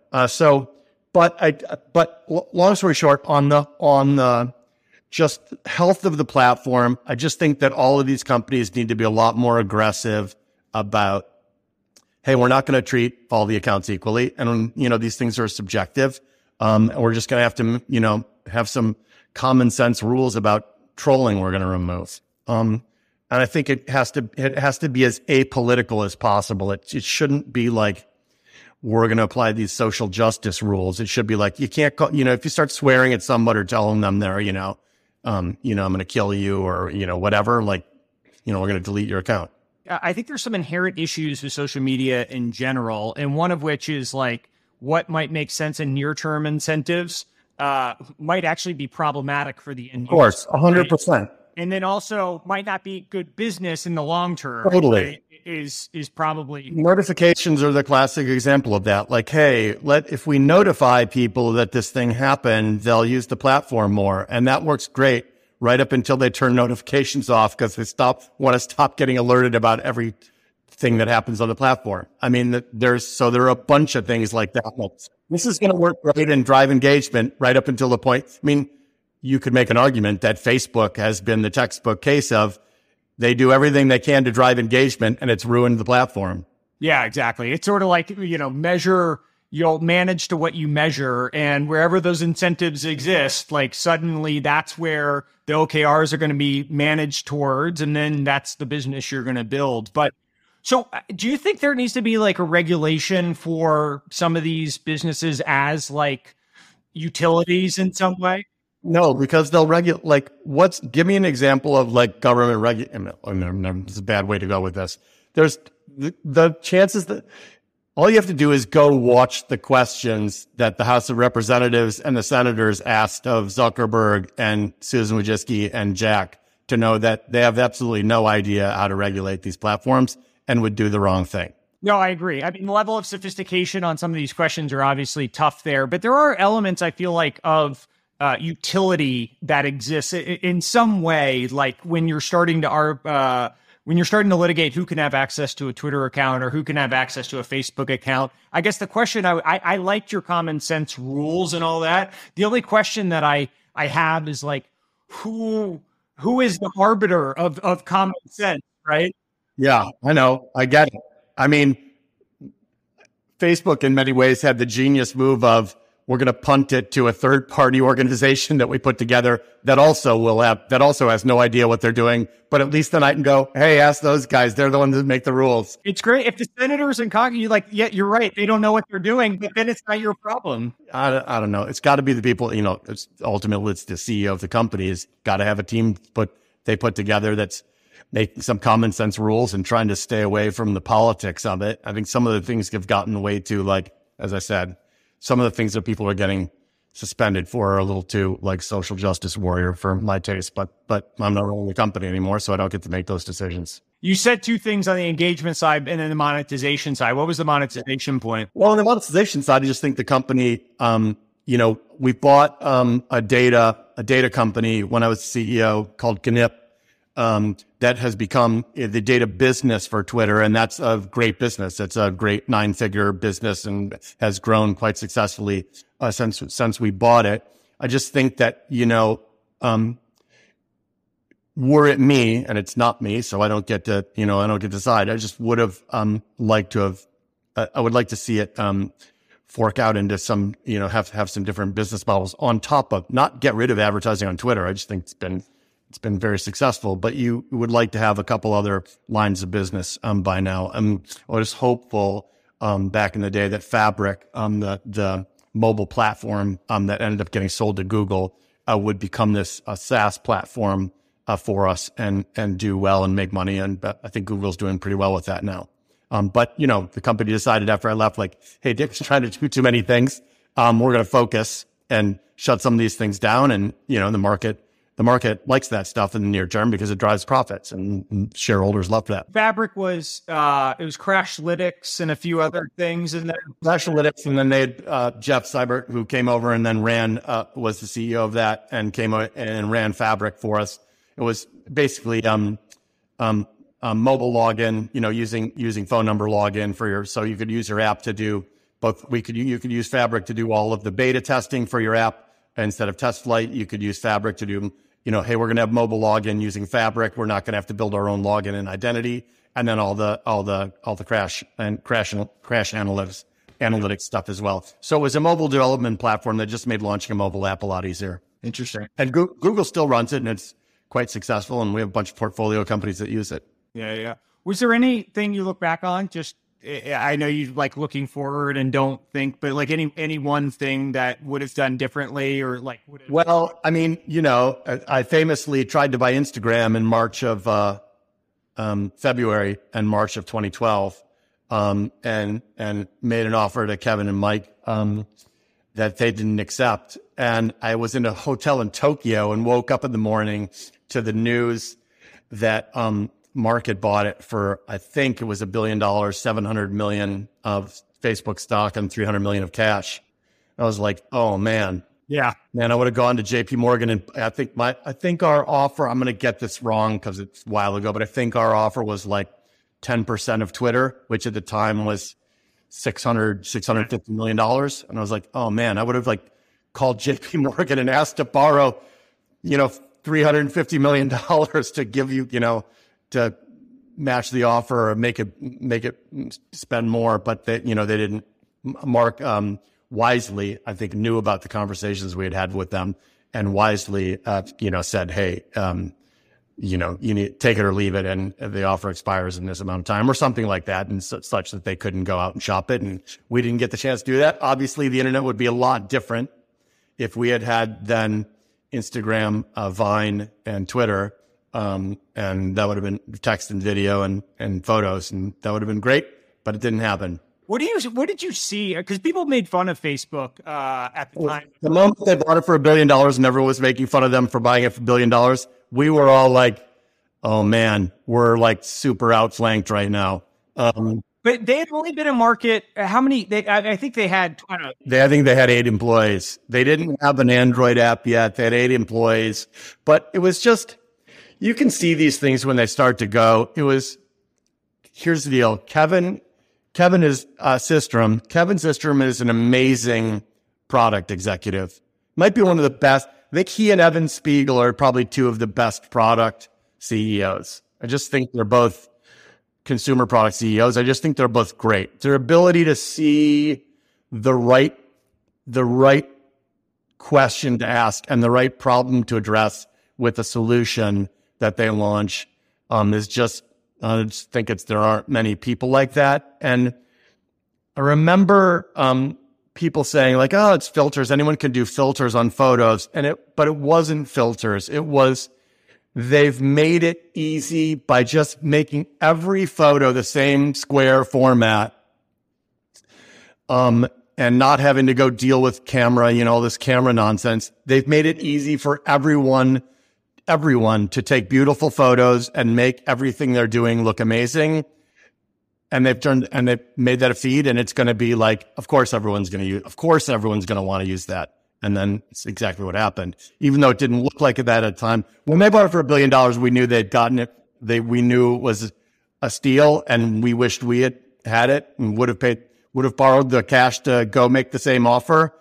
long story short, on the just health of the platform, I just think that all of these companies need to be a lot more aggressive about, hey, we're not going to treat all the accounts equally. And, these things are subjective. And we're just going to have to, have some common sense rules about trolling we're going to remove. And I think it has to be as apolitical as possible. It shouldn't be like, we're going to apply these social justice rules. It should be like, you can't call, if you start swearing at someone or telling them they're, I'm going to kill you or, whatever, we're going to delete your account. I think there's some inherent issues with social media in general, and one of which is like what might make sense in near-term incentives might actually be problematic for the end user. Of course, 100%. And then also might not be good business in the long term. Totally. Right? Is probably Notifications are the classic example of that. Like, hey, if we notify people that this thing happened, they'll use the platform more. And that works great right up until they turn notifications off because they want to stop getting alerted about everything that happens on the platform. I mean, there are a bunch of things like that. This is going to work great and drive engagement right up until the point. I mean, you could make an argument that Facebook has been the textbook case of they do everything they can to drive engagement and it's ruined the platform. Yeah, exactly. It's sort of like, you'll manage to what you measure, and wherever those incentives exist, like suddenly that's where the OKRs are going to be managed towards, and then that's the business you're going to build. But so do you think there needs to be like a regulation for some of these businesses as like utilities in some way? No, because they'll regulate, give me an example of like government it's a bad way to go with this. There's the chances that all you have to do is go watch the questions that the House of Representatives and the senators asked of Zuckerberg and Susan Wojcicki and Jack to know that they have absolutely no idea how to regulate these platforms and would do the wrong thing. No, I agree. I mean, the level of sophistication on some of these questions are obviously tough there, but there are elements I feel like of utility that exists in some way, like when you're starting to litigate who can have access to a Twitter account or who can have access to a Facebook account. I guess the question I liked your common sense rules and all that. The only question that I have is like, who is the arbiter of common sense, right? Yeah, I know. I get it. I mean, Facebook in many ways had the genius move of, we're going to punt it to a third-party organization that we put together that also has no idea what they're doing. But at least then I can go, hey, ask those guys. They're the ones that make the rules. It's great if the senators and Congress, yeah, you're right. They don't know what they're doing, but then it's not your problem. I don't know. It's got to be the people. Ultimately it's the CEO of the company has got to have a team they put together that's making some common sense rules and trying to stay away from the politics of it. I think some of the things have gotten way too, like, as I said, some of the things that people are getting suspended for are a little too like social justice warrior for my taste, but I'm not running the company anymore, so I don't get to make those decisions. You said two things on the engagement side and then the monetization side. What was the monetization point? Well, on the monetization side, I just think the company, we bought a data company when I was CEO called Gnip, that has become the data business for Twitter. And that's a great business. It's a great 9-figure business and has grown quite successfully since we bought it. I just think that, were it me, and it's not me, so I don't get to decide. I just would have liked to have, I would like to see it fork out into some, have some different business models on top of, not get rid of advertising on Twitter. I just think it's been very successful, but you would like to have a couple other lines of business by now. I was hopeful back in the day that Fabric, the mobile platform that ended up getting sold to Google, would become this SaaS platform for us and do well and make money. And I think Google's doing pretty well with that now. But the company decided after I left, like, hey, Dick's trying to do too many things. We're going to focus and shut some of these things down. And the market likes that stuff in the near term because it drives profits, and shareholders love that. Fabric was it was Crashlytics and a few other things in there. Crashlytics, and then they had Jeff Seibert, who came over and then was the CEO of that and came and ran Fabric for us. It was basically mobile login, using phone number login so you could use your app to do both. You could use Fabric to do all of the beta testing for your app. Instead of TestFlight, you could use Fabric to do, hey, we're going to have mobile login using Fabric. We're not going to have to build our own login and identity. And then all the crash analytics stuff as well. So it was a mobile development platform that just made launching a mobile app a lot easier. Interesting. And Google still runs it, and it's quite successful. And we have a bunch of portfolio companies that use it. Yeah. Was there anything you look back on? Just, I know you like looking forward and don't think, but like any one thing that would have done differently or like would have... Well, I mean, I famously tried to buy Instagram in March of February and March of 2012, and made an offer to Kevin and Mike that they didn't accept. and I was in a hotel in Tokyo and woke up in the morning to the news that Mark had bought it for, I think it was $1 billion, 700 million of Facebook stock and 300 million of cash. I was like, oh man. Yeah. Man, I would have gone to JP Morgan, and I think our offer, I'm going to get this wrong because it's a while ago, but I think our offer was like 10% of Twitter, which at the time was $650 million. And I was like, oh man, I would have like called JP Morgan and asked to borrow, $350 million to give you, to match the offer or make it spend more. But they didn't. Mark, wisely, I think, knew about the conversations we had with them, and wisely, said, hey, you need to take it or leave it, and the offer expires in this amount of time or something like that, and such that they couldn't go out and shop it. And we didn't get the chance to do that. Obviously, the internet would be a lot different if we had then Instagram, Vine, and Twitter, and that would have been text and video and photos, and that would have been great, but it didn't happen. What did you see? Because people made fun of Facebook at the time. The moment they bought it for $1 billion and everyone was making fun of them for buying it for $1 billion, we were all like, oh man, we're like super outflanked right now. But they had only been in market. How many? I think they had. I think they had 8 employees. They didn't have an Android app yet. They had 8 employees, but it was just, you can see these things when they start to go. Here's the deal. Kevin is Systrom. Kevin Systrom is an amazing product executive. Might be one of the best. I think he and Evan Spiegel are probably 2 of the best product CEOs. I just think they're both consumer product CEOs. I just think they're both great. Their ability to see the right question to ask and the right problem to address with a solution that they launch is just, I just think there aren't many people like that. And I remember people saying like, oh, it's filters. Anyone can do filters on photos. But it wasn't filters. It was, they've made it easy by just making every photo the same square format, and not having to go deal with camera, all this camera nonsense. They've made it easy for everyone to take beautiful photos and make everything they're doing look amazing. And they've made that a feed, and it's going to be like, of course everyone's going to want to use that. And then it's exactly what happened. Even though it didn't look like that at the time. When they bought it for $1 billion, we knew they'd gotten it. We knew it was a steal, and we wished we had it and would have borrowed the cash to go make the same offer.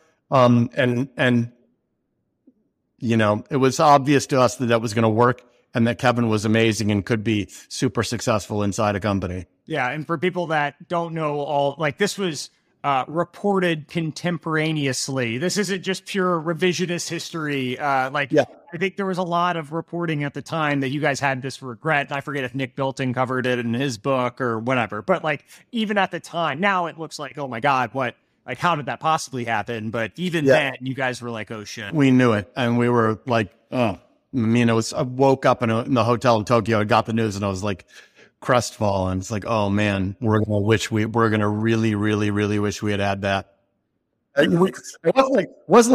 It was obvious to us that was going to work, and that Kevin was amazing and could be super successful inside a company. Yeah. And for people that don't know this was reported contemporaneously. This isn't just pure revisionist history. I think there was a lot of reporting at the time that you guys had this regret. I forget if Nick Bilton covered it in his book or whatever, but even at the time, now it looks like, oh my God, how did that possibly happen? But even then, you guys were like, oh shit. We knew it. And we were like, oh, I woke up in the hotel in Tokyo. I got the news and I was like crestfallen. It's like, oh man, we're going to really, really, really wish we had that. It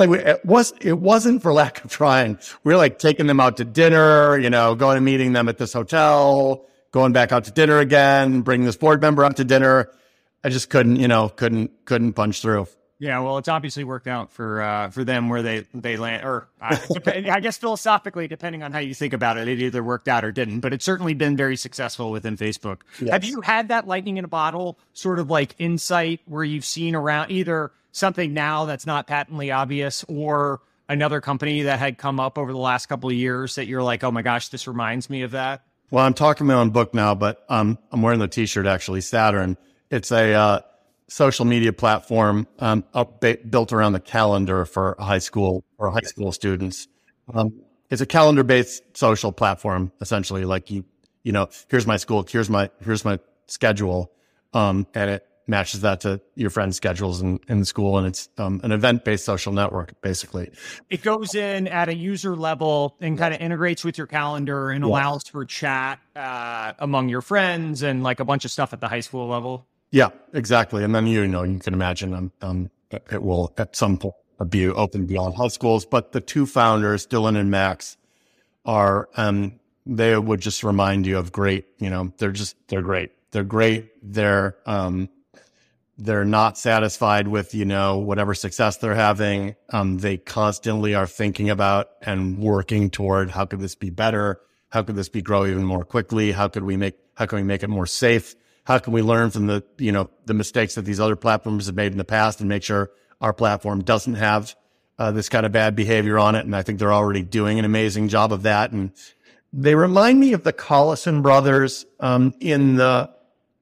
wasn't for lack of trying. We were like taking them out to dinner, going and meeting them at this hotel, going back out to dinner again, bringing this board member out to dinner. I just couldn't punch through. Yeah, well, it's obviously worked out for them where they land, or I guess philosophically, depending on how you think about it, it either worked out or didn't. But it's certainly been very successful within Facebook. Yes. Have you had that lightning in a bottle sort of like insight where you've seen around either something now that's not patently obvious or another company that had come up over the last couple of years that you're like, oh my gosh, this reminds me of that? Well, I'm talking my own book now, but I'm wearing the T-shirt actually, Saturn. It's a social media platform built around the calendar for high school students. It's a calendar-based social platform, essentially. Like here's my school, here's my schedule, and it matches that to your friends' schedules in the school, and it's an event-based social network, basically. It goes in at a user level and kind of integrates with your calendar and allows for chat among your friends and like a bunch of stuff at the high school level. Yeah, exactly. And then you can imagine it will at some point open beyond high schools. But the two founders, Dylan and Max, are, they would just remind you of great, they're great. They're great. They're not satisfied with, whatever success they're having. They constantly are thinking about and working toward, how could this be better? How could this grow even more quickly? How can we make it more safe? How can we learn from the mistakes that these other platforms have made in the past and make sure our platform doesn't have this kind of bad behavior on it? And I think they're already doing an amazing job of that. And they remind me of the Collison brothers in the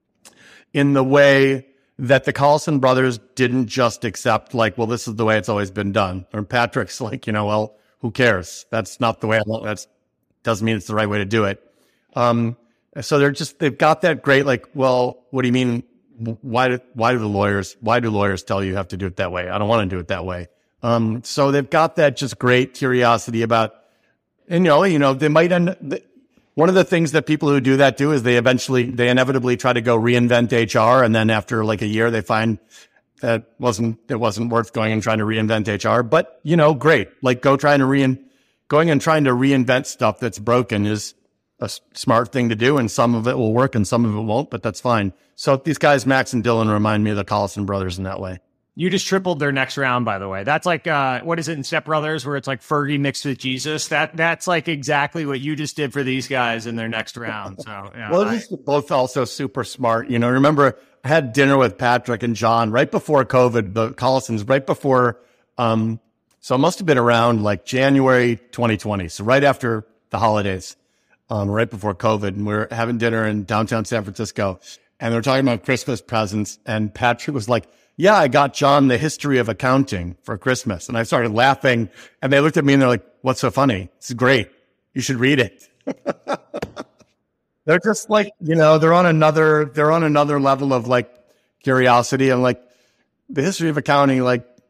way that the Collison brothers didn't just accept this is the way it's always been done. Or Patrick's well, who cares? That's not the way I want. That doesn't mean it's the right way to do it. So they've got that great, well, what do you mean? Why do lawyers tell you have to do it that way? I don't want to do it that way. So they've got that just great curiosity about, they might one of the things that people who do that do is they inevitably try to go reinvent HR. And then after a year, they find that it wasn't worth going and trying to reinvent HR. But, great. Going and trying to reinvent stuff that's broken is a smart thing to do. And some of it will work and some of it won't, but that's fine. So these guys, Max and Dylan, remind me of the Collison brothers in that way. You just tripled their next round, by the way. That's what is it in Step Brothers, where it's Fergie mixed with Jesus? That's exactly what you just did for these guys in their next round. So, yeah. Well, they're both also super smart. Remember, I had dinner with Patrick and John right before COVID, the Collisons, right before, so it must have been around January 2020. So right after the holidays, right before COVID. And we were having dinner in downtown San Francisco, and they were talking about Christmas presents. And Patrick was like, yeah, I got John The History of Accounting for Christmas. And I started laughing, and they looked at me and they're like, what's so funny? It's great. You should read it. They're just they're on another level of curiosity and The History of Accounting.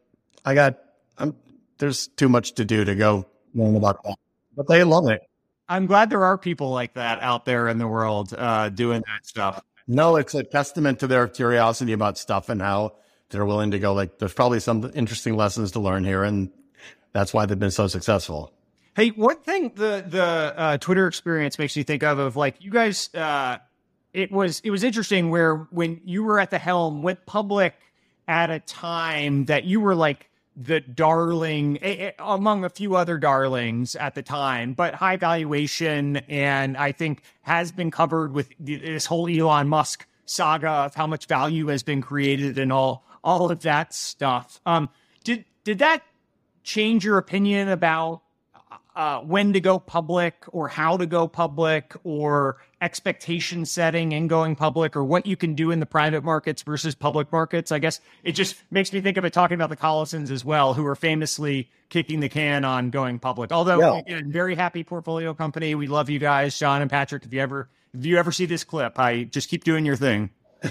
There's too much to do to go learn about that, but they love it. I'm glad there are people like that out there in the world doing that stuff. No, it's a testament to their curiosity about stuff and how they're willing to go. There's probably some interesting lessons to learn here, and that's why they've been so successful. Hey, one thing the Twitter experience makes me think of you guys. It was interesting when you were at the helm, went public at a time that you were the darling among a few other darlings at the time, but high valuation. And I think has been covered with this whole Elon Musk saga of how much value has been created and all of that stuff. Did that change your opinion about when to go public or how to go public or expectation setting and going public or what you can do in the private markets versus public markets? I guess it just makes me think of it talking about the Collisons as well, who are famously kicking the can on going public. Although, again, very happy portfolio company. We love you guys, John and Patrick. If you ever see this clip, I just keep doing your thing.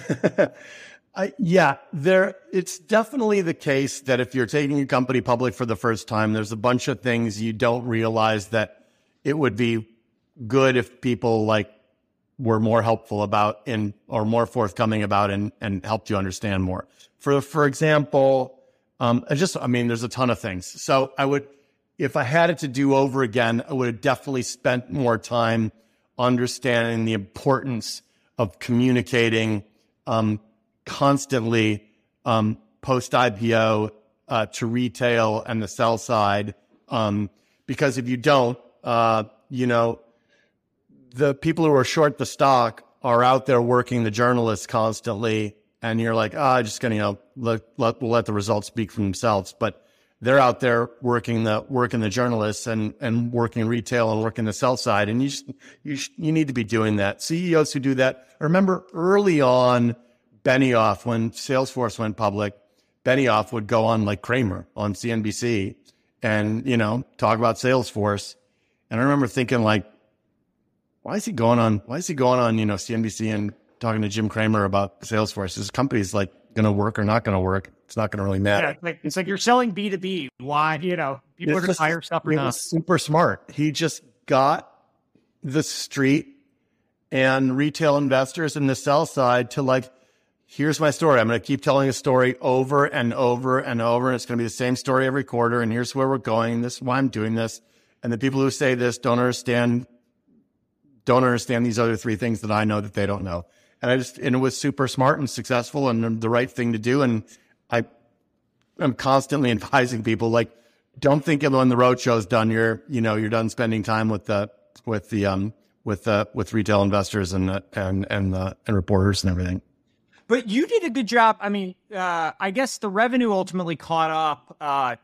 It's definitely the case that if you're taking a company public for the first time, there's a bunch of things you don't realize that it would be good if people were more helpful about or more forthcoming about and helped you understand more. For example, there's a ton of things. So if I had it to do over again, I would have definitely spent more time understanding the importance of communicating, constantly post IPO to retail and the sell side, because if you don't, the people who are short the stock are out there working the journalists constantly, and you're just gonna we'll let the results speak for themselves. But they're out there working the journalists and working retail and working the sell side, and you need to be doing that. CEOs who do that. I remember early on, Benioff, when Salesforce went public, Benioff would go on Kramer on CNBC and, talk about Salesforce. And I remember thinking why is he going on, CNBC and talking to Jim Cramer about Salesforce? His company's going to work or not going to work. It's not going to really matter. Yeah, it's you're selling B2B. Why, people are going to hire stuff or not. Super smart. He just got the street and retail investors in the sell side to here's my story. I'm going to keep telling a story over and over and over. And it's going to be the same story every quarter. And here's where we're going. This is why I'm doing this. And the people who say this don't understand these other three things that I know that they don't know. And it was super smart and successful and the right thing to do. And I'm constantly advising people, like, don't think when the road show's done, you're done spending time with retail investors and reporters and everything. But you did a good job. I mean, I guess the revenue ultimately caught up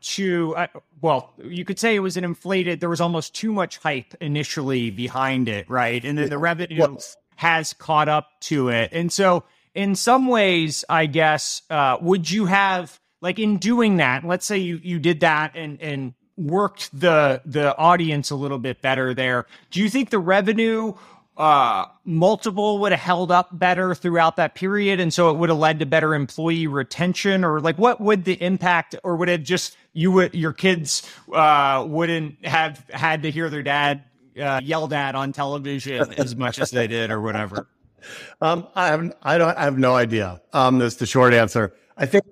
you could say it was there was almost too much hype initially behind it, right? And then the revenue has caught up to it. And so in some ways, I guess, would you have, like, in doing that, let's say you did that and worked the audience a little bit better there, do you think the revenue multiple would have held up better throughout that period, and so it would have led to better employee retention? Or like, what would the impact, or would it just your kids wouldn't have had to hear their dad yelled at on television as much as they did, or whatever? I have no idea. That's the short answer. I think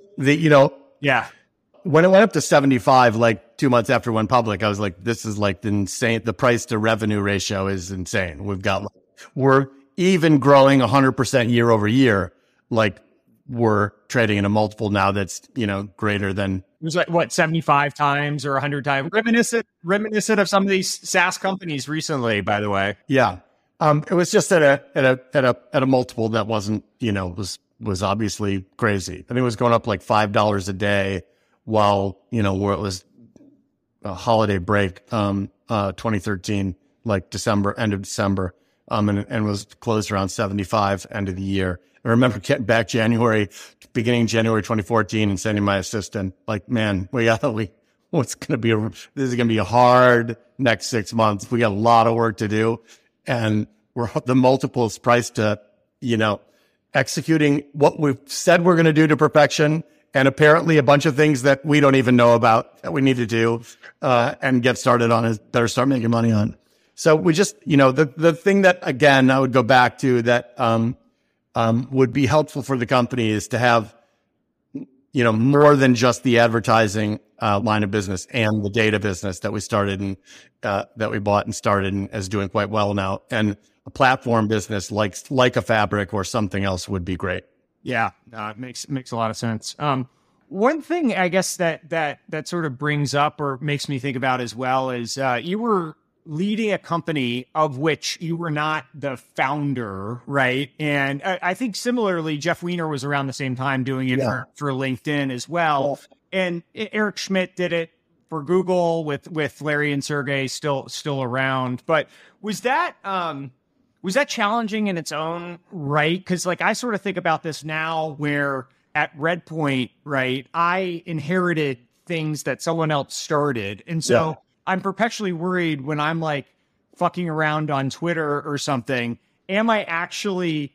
when it went up to 75, like 2 months after it went public, I was like, this is like insane. The price to revenue ratio is insane. We're even growing 100% year over year. Like, we're trading in a multiple now that's, greater than. It was like, what, 75 times or 100 times? Reminiscent of some of these SaaS companies recently, by the way. Yeah. It was just at a multiple that wasn't, was obviously crazy. I think it was going up like $5 a day while, where it was a holiday break, 2013, like end of December, and was closed around 75 end of the year. I remember getting back beginning January 2014 and sending my assistant, like, man, this is going to be a hard next 6 months. We got a lot of work to do. And the multiple is priced to, executing what we've said we're going to do to perfection. And apparently a bunch of things that we don't even know about that we need to do, and get started on is better start making money on. So we just, the thing that, again, I would go back to that, would be helpful for the company is to have, more than just the advertising, line of business and the data business that we started and, that we bought and started and is doing quite well now. And a platform business like a Fabric or something else would be great. Yeah, it makes a lot of sense. One thing I guess that sort of brings up or makes me think about as well is you were leading a company of which you were not the founder, right? And I think similarly, Jeff Weiner was around the same time doing it for LinkedIn as well. And Eric Schmidt did it for Google with Larry and Sergey still around. But was that challenging in its own right? Because, like, I sort of think about this now where at Redpoint, right, I inherited things that someone else started. And so I'm perpetually worried when I'm like fucking around on Twitter or something. Am I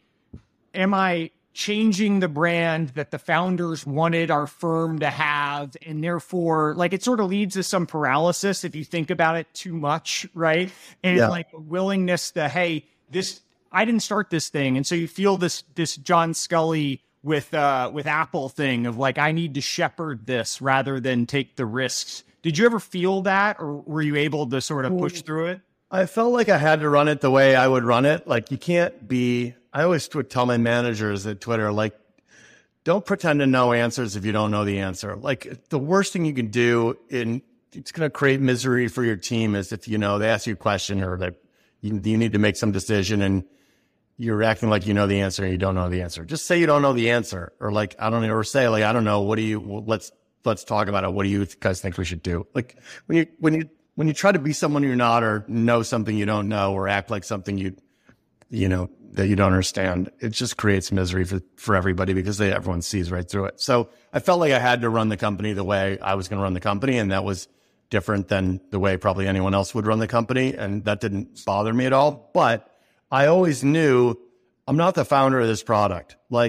changing the brand that the founders wanted our firm to have? And therefore, like, it sort of leads to some paralysis if you think about it too much, right? And like a willingness to, hey, I didn't start this thing. And so you feel this John Scully with Apple thing of like, I need to shepherd this rather than take the risks. Did you ever feel that, or were you able to sort of push through it? I felt like I had to run it the way I would run it. Like, I always would tell my managers at Twitter, like, don't pretend to know answers if you don't know the answer. Like, the worst thing you can do, it's going to create misery for your team, is if, they ask you a question or that you need to make some decision and you're acting like you know the answer and you don't know the answer. Just say you don't know the answer, or like, I don't know, or say like, I don't know. Let's talk about it. What do you guys think we should do? Like, when you try to be someone you're not, or know something you don't know, or act like something that you don't understand, it just creates misery for everybody because everyone sees right through it. So I felt like I had to run the company the way I was going to run the company, and that was different than the way probably anyone else would run the company, and that didn't bother me at all. But I always knew I'm not the founder of this product. Like,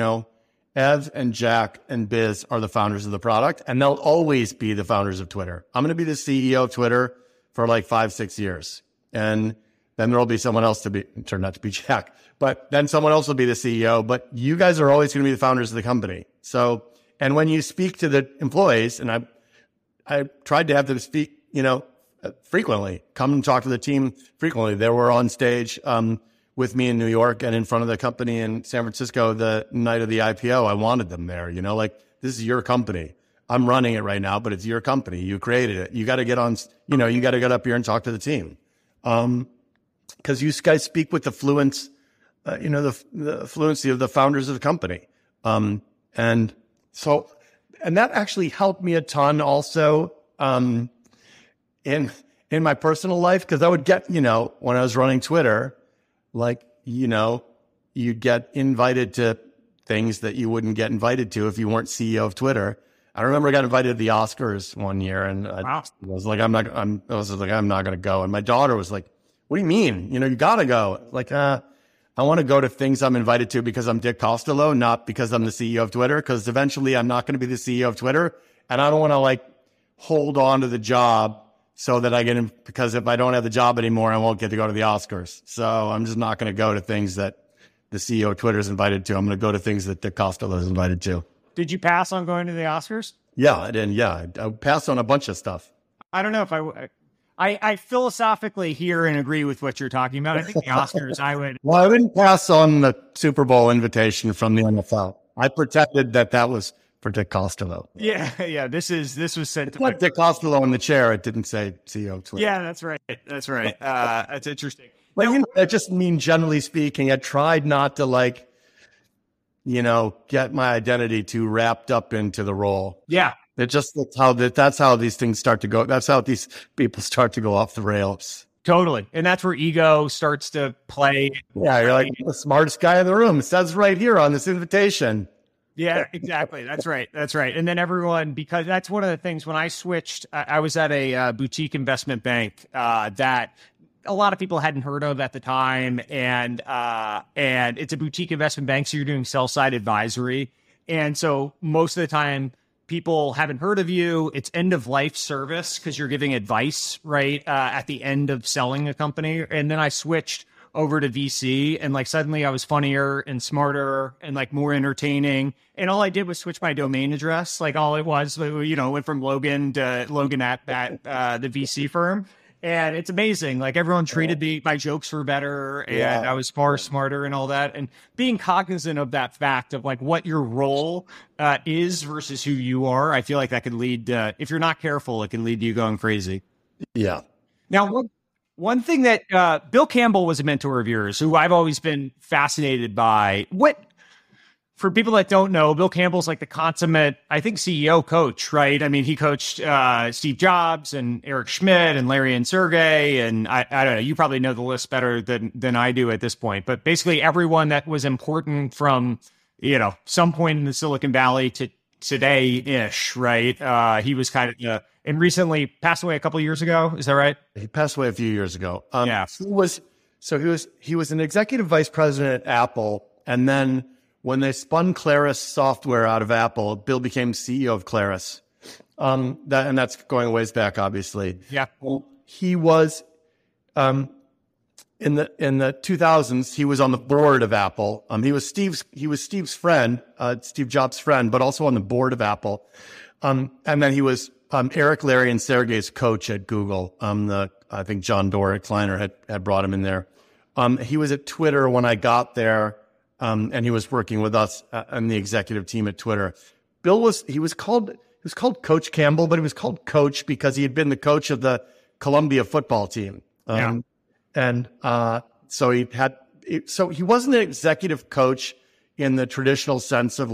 Ev and Jack and Biz are the founders of the product, and they'll always be the founders of Twitter. I'm going to be the CEO of Twitter for like 5-6 years. And Then there'll be someone else to be, turned out to be Jack, but then someone else will be the CEO, but you guys are always going to be the founders of the company. So, and when you speak to the employees, and I tried to have them speak, frequently, come and talk to the team frequently. They were on stage, with me in New York and in front of the company in San Francisco the night of the IPO. I wanted them there, this is your company. I'm running it right now, but it's your company. You created it. You got to get on, you got to get up here and talk to the team. Cause you guys speak with the fluence, the fluency of the founders of the company. And that actually helped me a ton also, in my personal life. Cause I would get, when I was running Twitter, you'd get invited to things that you wouldn't get invited to if you weren't CEO of Twitter. I remember I got invited to the Oscars one year, and I was like, I'm not going to go. And my daughter was like, what do you mean? You gotta go. Like, I want to go to things I'm invited to because I'm Dick Costolo, not because I'm the CEO of Twitter, because eventually I'm not going to be the CEO of Twitter. And I don't want to hold on to the job so that I get in, because if I don't have the job anymore, I won't get to go to the Oscars. So I'm just not going to go to things that the CEO of Twitter is invited to. I'm going to go to things that Dick Costolo is invited to. Did you pass on going to the Oscars? Yeah, I did. Yeah, I passed on a bunch of stuff. I don't know if I philosophically hear and agree with what you're talking about. I think the Oscars, I would. Well, I wouldn't pass on the Super Bowl invitation from the NFL. I pretended that was for Dick Costolo. Yeah. This was sent to Dick Costolo in the chair. It didn't say CEO of Twitter. Yeah, that's right. That's interesting. But I just mean, generally speaking, I tried not to get my identity too wrapped up into the role. Yeah. That's how these things start to go. That's how these people start to go off the rails. Totally. And that's where ego starts to play. Yeah. You're like the smartest guy in the room. It says right here on this invitation. Yeah, exactly. That's right. And then everyone, because that's one of the things when I switched, I was at a boutique investment bank that a lot of people hadn't heard of at the time. And it's a boutique investment bank. So you're doing sell side advisory. And so most of the time people haven't heard of you. It's end of life service because you're giving advice, right? At the end of selling a company. And then I switched over to VC, and suddenly I was funnier and smarter and more entertaining. And all I did was switch my domain address. All it was, went from Logan to Logan at the VC firm. And it's amazing. Everyone treated me, my jokes were better, and I was far smarter and all that. And being cognizant of that fact of what your role is versus who you are, I feel like that could lead, if you're not careful, it can lead to you going crazy. Yeah. Now, one thing that Bill Campbell was a mentor of yours, who I've always been fascinated by. For people that don't know, Bill Campbell's the consummate, I think, CEO coach, right? I mean, he coached Steve Jobs and Eric Schmidt and Larry and Sergey. And I don't know, you probably know the list better than I do at this point. But basically everyone that was important from, some point in the Silicon Valley to today-ish, right? He was kind of, and recently passed away a couple of years ago. Is that right? He passed away a few years ago. Yeah. He was an executive vice president at Apple. And then when they spun Claris Software out of Apple, Bill became CEO of Claris. And that's going ways back, obviously. Yeah. He was, in the 2000s, he was on the board of Apple. He was Steve's friend, Steve Jobs' friend, but also on the board of Apple. And then he was, Eric, Larry, and Sergey's coach at Google. I think John Doerr, Kleiner had brought him in there. He was at Twitter when I got there. And he was working with us and the executive team at Twitter. Bill was called Coach Campbell, but he was called Coach because he had been the coach of the Columbia football team. So he wasn't an executive coach in the traditional sense of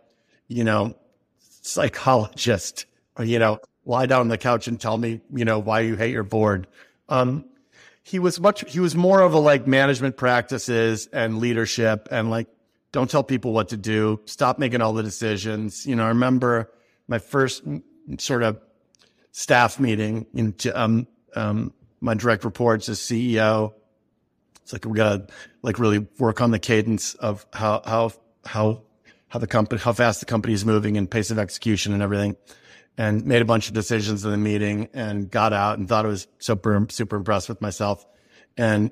psychologist, or, lie down on the couch and tell me, why you hate your board. He was more of a management practices and leadership and don't tell people what to do. Stop making all the decisions. I remember my first sort of staff meeting my direct reports as CEO. It's we gotta really work on the cadence of how the company, how fast the company is moving and pace of execution and everything. And made a bunch of decisions in the meeting and got out and thought I was super impressed with myself. And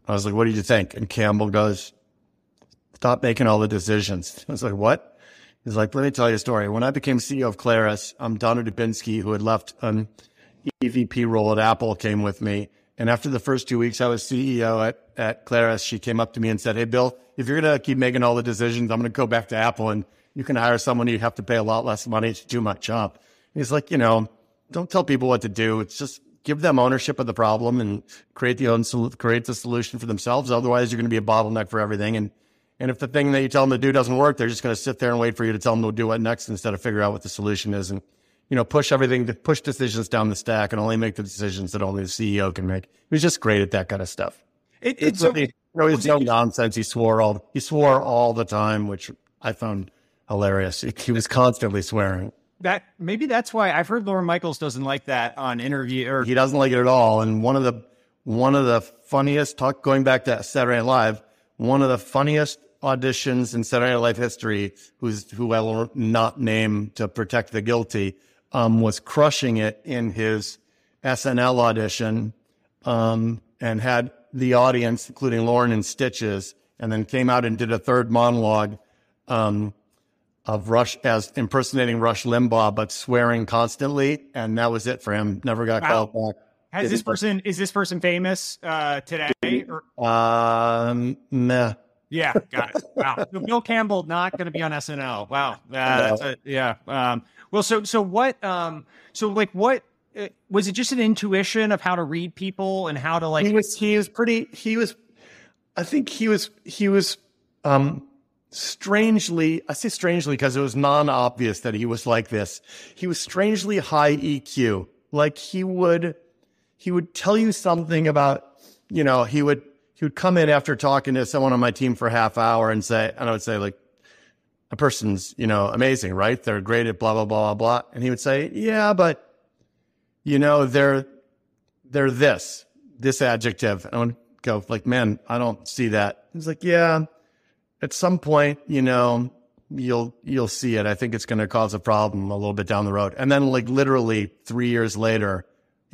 I was like, what did you think? And Campbell goes, stop making all the decisions. I was like, what? He's like, let me tell you a story. When I became CEO of Claris, Donna Dubinsky, who had left an EVP role at Apple, came with me. And after the first 2 weeks I was CEO at Claris, she came up to me and said, hey, Bill, if you're going to keep making all the decisions, I'm going to go back to Apple and you can hire someone you have to pay a lot less money to do my job. He's like, don't tell people what to do. It's just give them ownership of the problem and create the solution for themselves. Otherwise, you're going to be a bottleneck for everything. And if the thing that you tell them to do doesn't work, they're just going to sit there and wait for you to tell them to do what next instead of figure out what the solution is. And, push decisions down the stack and only make the decisions that only the CEO can make. He was just great at that kind of stuff. It's no nonsense. He swore all the time, which I found hilarious. He was constantly swearing. Maybe that's why I've heard Lorne Michaels doesn't like that on interview. He doesn't like it at all. And one of the funniest going back to Saturday Night Live, one of the funniest auditions in Saturday Night Live history, who I will not name to protect the guilty, was crushing it in his SNL audition, and had the audience, including Lorne, in stitches, and then came out and did a third monologue, of Rush as impersonating Rush Limbaugh, but swearing constantly. And that was it for him. Never got called back. Is this person famous, today? Or? Meh. Yeah, got it. Wow. So Bill Campbell not going to be on SNL. Wow. Well, so what? What was it? Just an intuition of how to read people and how to like? I think he was. Strangely, I say strangely because it was non-obvious that he was like this. He was strangely high EQ. Like he would tell you something about, he would come in after talking to someone on my team for a half hour and I would say like, a person's, amazing, right? They're great at blah, blah, blah, blah, blah. And he would say, yeah, but, they're this adjective. And I would go like, man, I don't see that. He's like, yeah, at some point, you'll see it. I think it's going to cause a problem a little bit down the road. And then like literally 3 years later,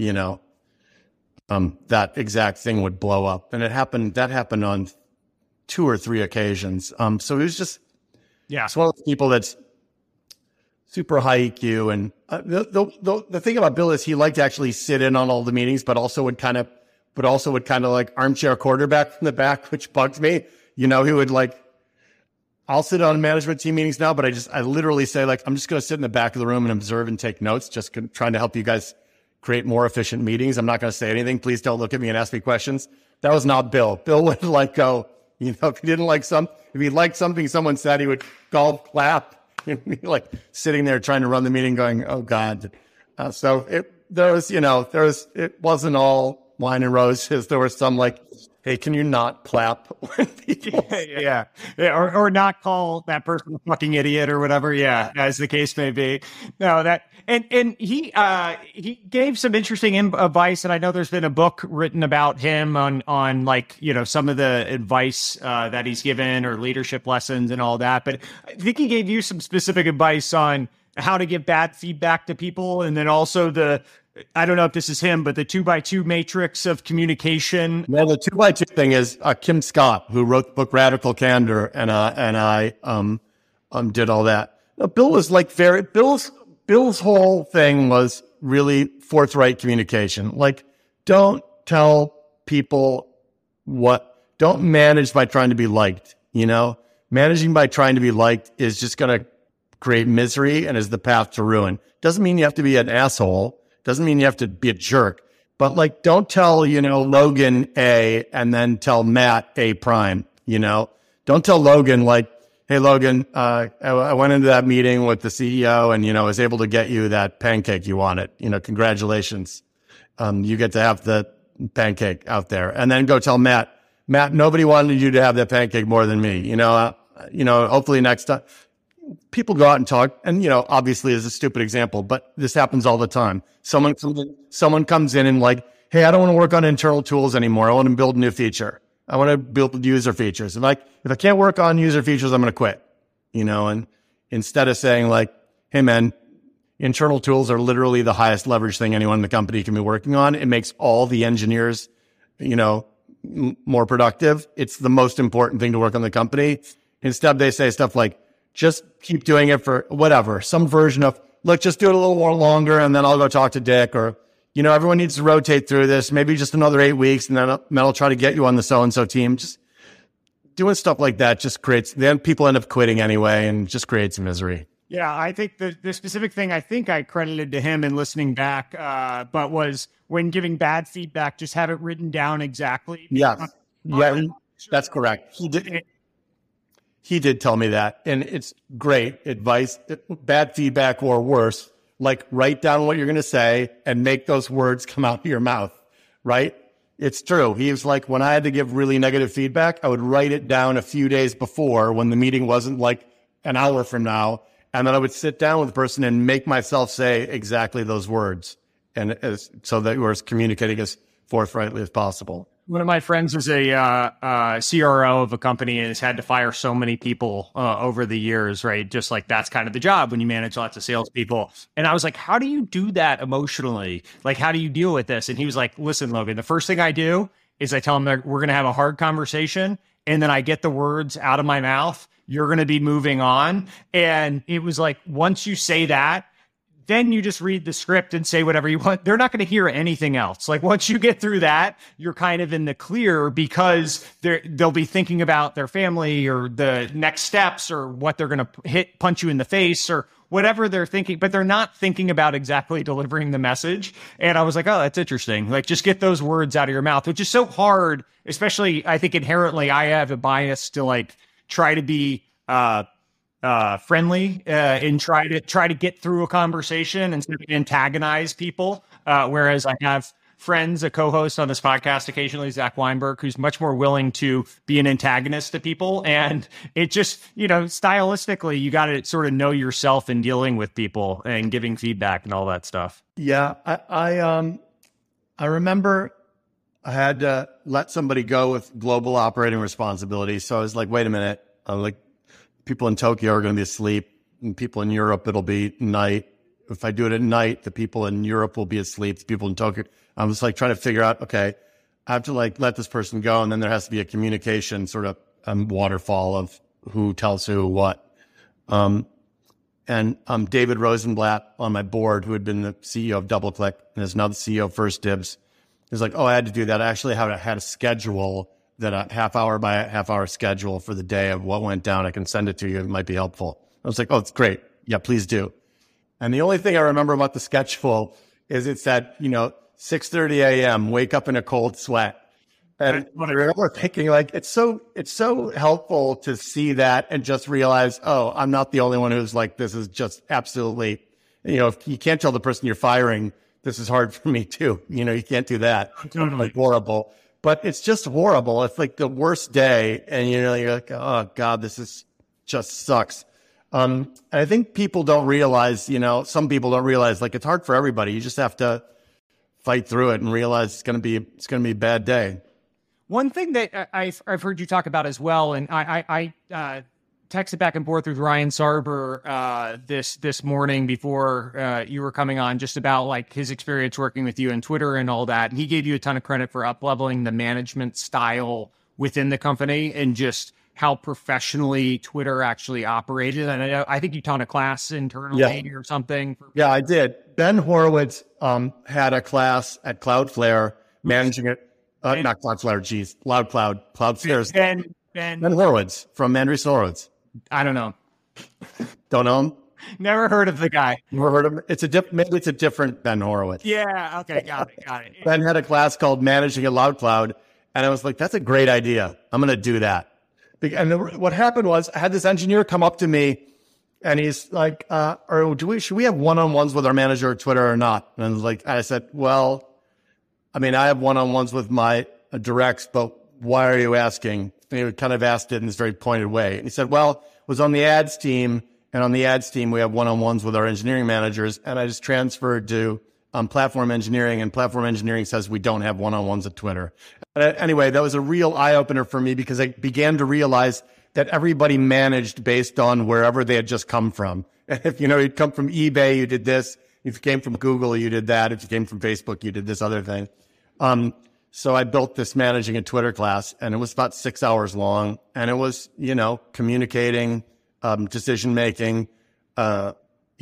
that exact thing would blow up. And that happened on 2 or 3 occasions. So he was just, it's one of those people that's super high EQ. And the thing about Bill is he liked to actually sit in on all the meetings, but also would kind of like armchair quarterback from the back, which bugs me. He would like, I'll sit on management team meetings now, but I literally say like, I'm just going to sit in the back of the room and observe and take notes, just trying to help you guys create more efficient meetings. I'm not going to say anything. Please don't look at me and ask me questions. That was not Bill. Bill would like go, if he liked something someone said, he would golf clap and be like sitting there trying to run the meeting going, oh God. It wasn't all wine and roses. There was some like, hey, can you not clap when people yeah. Or not call that person a fucking idiot or whatever. Yeah, as the case may be. No, and he gave some interesting advice, and I know there's been a book written about him on like, some of the advice that he's given or leadership lessons and all that. But I think he gave you some specific advice on how to give bad feedback to people, and then also I don't know if this is him, but the 2x2 matrix of communication. Well, the 2x2 thing is Kim Scott, who wrote the book Radical Candor, and I did all that. Bill was like Bill's whole thing was really forthright communication. Like, don't tell people don't manage by trying to be liked. Managing by trying to be liked is just going to create misery and is the path to ruin. Doesn't mean you have to be an asshole. Doesn't mean you have to be a jerk, but like, don't tell, Logan A and then tell Matt A prime, don't tell Logan like, hey, Logan, I went into that meeting with the CEO and, was able to get you that pancake you wanted, congratulations. You get to have the pancake out there, and then go tell Matt, nobody wanted you to have that pancake more than me. Hopefully next time. People go out and talk, and obviously is a stupid example, but this happens all the time. Someone comes in and like, hey, I don't want to work on internal tools anymore. I want to build a new feature. I want to build user features. And like, if I can't work on user features, I'm going to quit. And instead of saying like, hey man, internal tools are literally the highest leverage thing anyone in the company can be working on. It makes all the engineers, more productive. It's the most important thing to work on the company. Instead, they say stuff like, just keep doing it for whatever, some version of, look, just do it a little more longer and then I'll go talk to Dick, or, everyone needs to rotate through this, maybe just another 8 weeks and then I'll try to get you on the so-and-so team. Just doing stuff like that just creates, then people end up quitting anyway and just creates misery. Yeah, I think the specific thing I think I credited to him in listening back, but was when giving bad feedback, just have it written down exactly. Yeah, that's correct. He did tell me that, and it's great advice. Bad feedback or worse, like write down what you're going to say and make those words come out of your mouth, right? It's true. He was like, when I had to give really negative feedback, I would write it down a few days before when the meeting wasn't like an hour from now. And then I would sit down with the person and make myself say exactly those words. And so that we're communicating as forthrightly as possible. One of my friends was a CRO of a company and has had to fire so many people over the years, right? Just like that's kind of the job when you manage lots of salespeople. And I was like, how do you do that emotionally? Like, how do you deal with this? And he was like, listen, Logan, the first thing I do is I tell him that we're going to have a hard conversation. And then I get the words out of my mouth. You're going to be moving on. And it was like, once you say that, then you just read the script and say whatever you want. They're not going to hear anything else. Like once you get through that, you're kind of in the clear because they'll be thinking about their family or the next steps or what they're going to punch you in the face or whatever they're thinking, but they're not thinking about exactly delivering the message. And I was like, oh, that's interesting. Like just get those words out of your mouth, which is so hard, especially I think inherently I have a bias to like try to be, friendly and try to get through a conversation and antagonize people. Whereas I have friends, a co-host on this podcast occasionally, Zach Weinberg, who's much more willing to be an antagonist to people. And it just, stylistically, you got to sort of know yourself in dealing with people and giving feedback and all that stuff. Yeah. I remember I had to let somebody go with global operating responsibility. So I was like, wait a minute. I'm like, people in Tokyo are going to be asleep and people in Europe, it'll be night. If I do it at night, the people in Europe will be asleep. The people in Tokyo, I'm just like trying to figure out, okay, I have to like let this person go. And then there has to be a communication sort of waterfall of who tells who what. And David Rosenblatt on my board, who had been the CEO of DoubleClick and is now the CEO of 1stDibs, is like, oh, I had to do that. I actually had a schedule that a half hour by half hour schedule for the day of what went down. I can send it to you. It might be helpful. I was like, oh, it's great. Yeah, please do. And the only thing I remember about the schedule is it said, 6:30 a.m., wake up in a cold sweat. And I remember thinking like, it's so helpful to see that and just realize, oh, I'm not the only one who's like, this is just absolutely, if you can't tell the person you're firing, this is hard for me too. You can't do that. Totally. Like horrible. But it's just horrible. It's like the worst day. And you're like, oh God, just sucks. And I think people don't realize, some people don't realize like it's hard for everybody. You just have to fight through it and realize it's going to be a bad day. One thing that I've heard you talk about as well, and I texted back and forth with Ryan Sarber this morning before you were coming on, just about like his experience working with you on Twitter and all that. And he gave you a ton of credit for up-leveling the management style within the company and just how professionally Twitter actually operated. And I think you taught a class internally or something. Yeah, I did. Ben Horowitz had a class at Cloudflare managing it. Not Cloudflare, geez, Cloudflare's. Ben Horowitz from Andreessen Horowitz. I don't know. Don't know him? Never heard of the guy. Never heard of him? Maybe it's a different Ben Horowitz. Yeah, okay, got it. Ben had a class called Managing a Cloud, and I was like, that's a great idea. I'm going to do that. And what happened was I had this engineer come up to me, and he's like, should we have one-on-ones with our manager at Twitter or not? And I said, well, I mean, I have one-on-ones with my directs, but why are you asking? And he kind of asked it in this very pointed way. And he said, well, it was on the ads team. And on the ads team, we have one-on-ones with our engineering managers. And I just transferred to platform engineering. And platform engineering says we don't have one-on-ones at Twitter. Anyway, that was a real eye-opener for me because I began to realize that everybody managed based on wherever they had just come from. If, you'd come from eBay, you did this. If you came from Google, you did that. If you came from Facebook, you did this other thing. So I built this managing a Twitter class, and it was about 6 hours long, and it was, communicating, decision making, not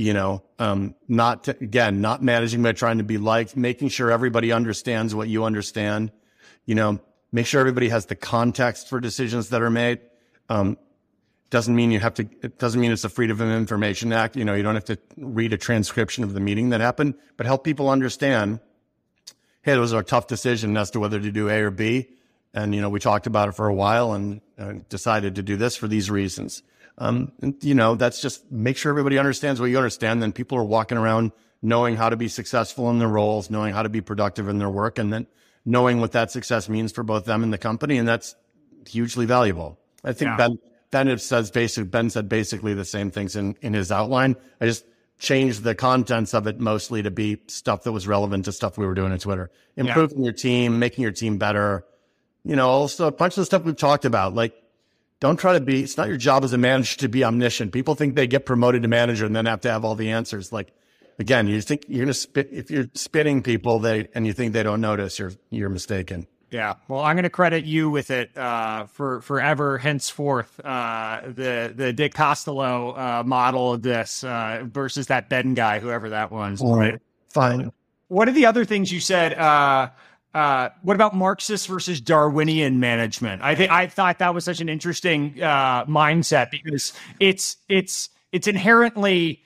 managing by trying to be liked, making sure everybody understands what you understand, make sure everybody has the context for decisions that are made. Doesn't mean it doesn't mean it's a Freedom of Information Act. You don't have to read a transcription of the meeting that happened, but help people understand, hey, it was a tough decision as to whether to do A or B. And, we talked about it for a while and decided to do this for these reasons. That's just make sure everybody understands what you understand. Then people are walking around knowing how to be successful in their roles, knowing how to be productive in their work, and then knowing what that success means for both them and the company. And that's hugely valuable. I think Ben said basically the same things in his outline. I just changed the contents of it mostly to be stuff that was relevant to stuff we were doing on Twitter. Improving your team, making your team better. Also a bunch of the stuff we've talked about. Like, don't try to it's not your job as a manager to be omniscient. People think they get promoted to manager and then have to have all the answers. Like, again, you think you're going to spit, if you're spitting people and you think they don't notice, you're mistaken. Yeah. Well, I'm going to credit you with it for forever henceforth. The Dick Costello model of this versus that Ben guy, whoever that was. All right. Fine. What are the other things you said? What about Marxist versus Darwinian management? I thought that was such an interesting mindset because it's inherently.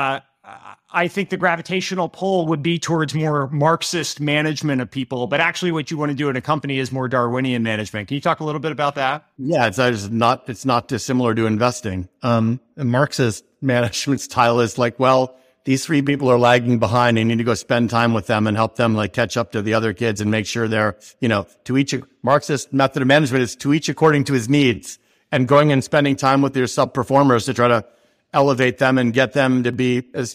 I think the gravitational pull would be towards more Marxist management of people, but actually what you want to do in a company is more Darwinian management. Can you talk a little bit about that? Yeah, it's not dissimilar to investing. A Marxist management style is like, well, these three people are lagging behind. You need to go spend time with them and help them like catch up to the other kids and make sure they're, to each. Marxist method of management is to each according to his needs, and going and spending time with your sub performers to try to elevate them and get them to be as,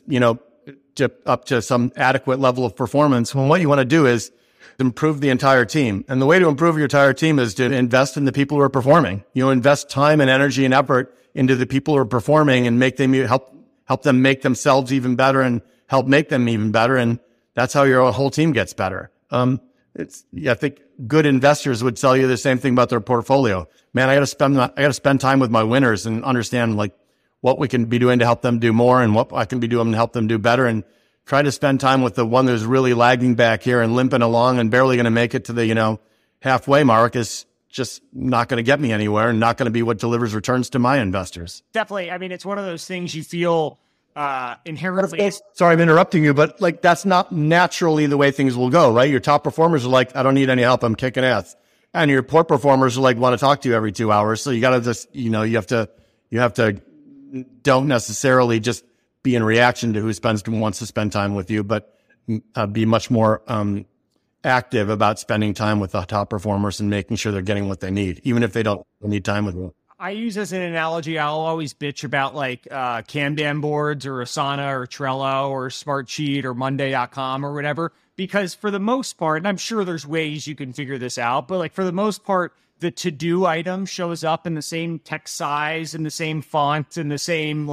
up to some adequate level of performance. When what you want to do is improve the entire team. And the way to improve your entire team is to invest in the people who are performing. Invest time and energy and effort into the people who are performing and make them help them make themselves even better and help make them even better. And that's how your whole team gets better. I think good investors would tell you the same thing about their portfolio. Man, I got to spend time with my winners and understand like what we can be doing to help them do more and what I can be doing to help them do better, and try to spend time with the one who's really lagging back here and limping along and barely going to make it to the, halfway mark is just not going to get me anywhere and not going to be what delivers returns to my investors. Definitely. I mean, it's one of those things you feel inherently. Sorry, I'm interrupting you, but like that's not naturally the way things will go, right? Your top performers are like, I don't need any help, I'm kicking ass. And your poor performers are like, want to talk to you every 2 hours. So you got to just, you have to don't necessarily just be in reaction to who wants to spend time with you, but be much more active about spending time with the top performers and making sure they're getting what they need, even if they don't need time with you. I use as an analogy, I'll always bitch about like Kanban boards or Asana or Trello or Smartsheet or Monday.com or whatever, because for the most part, and I'm sure there's ways you can figure this out, but like for the most part, the to-do item shows up in the same text size and the same font and the same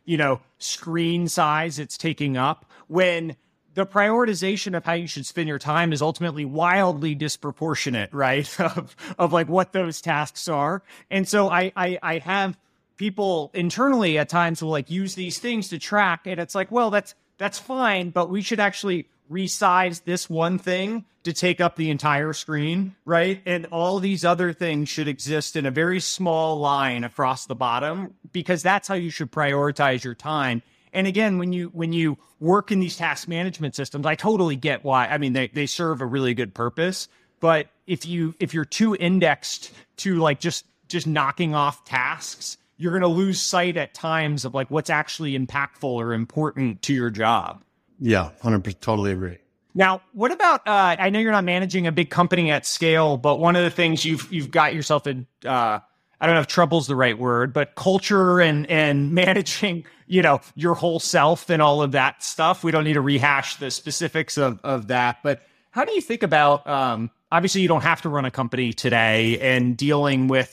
screen size it's taking up, when the prioritization of how you should spend your time is ultimately wildly disproportionate, right? of like what those tasks are. And so I have people internally at times will like use these things to track, and it's like, well, that's fine, but we should actually resize this one thing to take up the entire screen, right? And all these other things should exist in a very small line across the bottom, because that's how you should prioritize your time. And again, when you work in these task management systems, I totally get why. I mean, they serve a really good purpose, but if you're too indexed to like just knocking off tasks, you're going to lose sight at times of like what's actually impactful or important to your job. Yeah, 100%, totally agree. Now, what about, I know you're not managing a big company at scale, but one of the things you've got yourself in, I don't know if trouble's the right word, but culture and managing, your whole self and all of that stuff. We don't need to rehash the specifics of that, but how do you think about, obviously you don't have to run a company today, and dealing with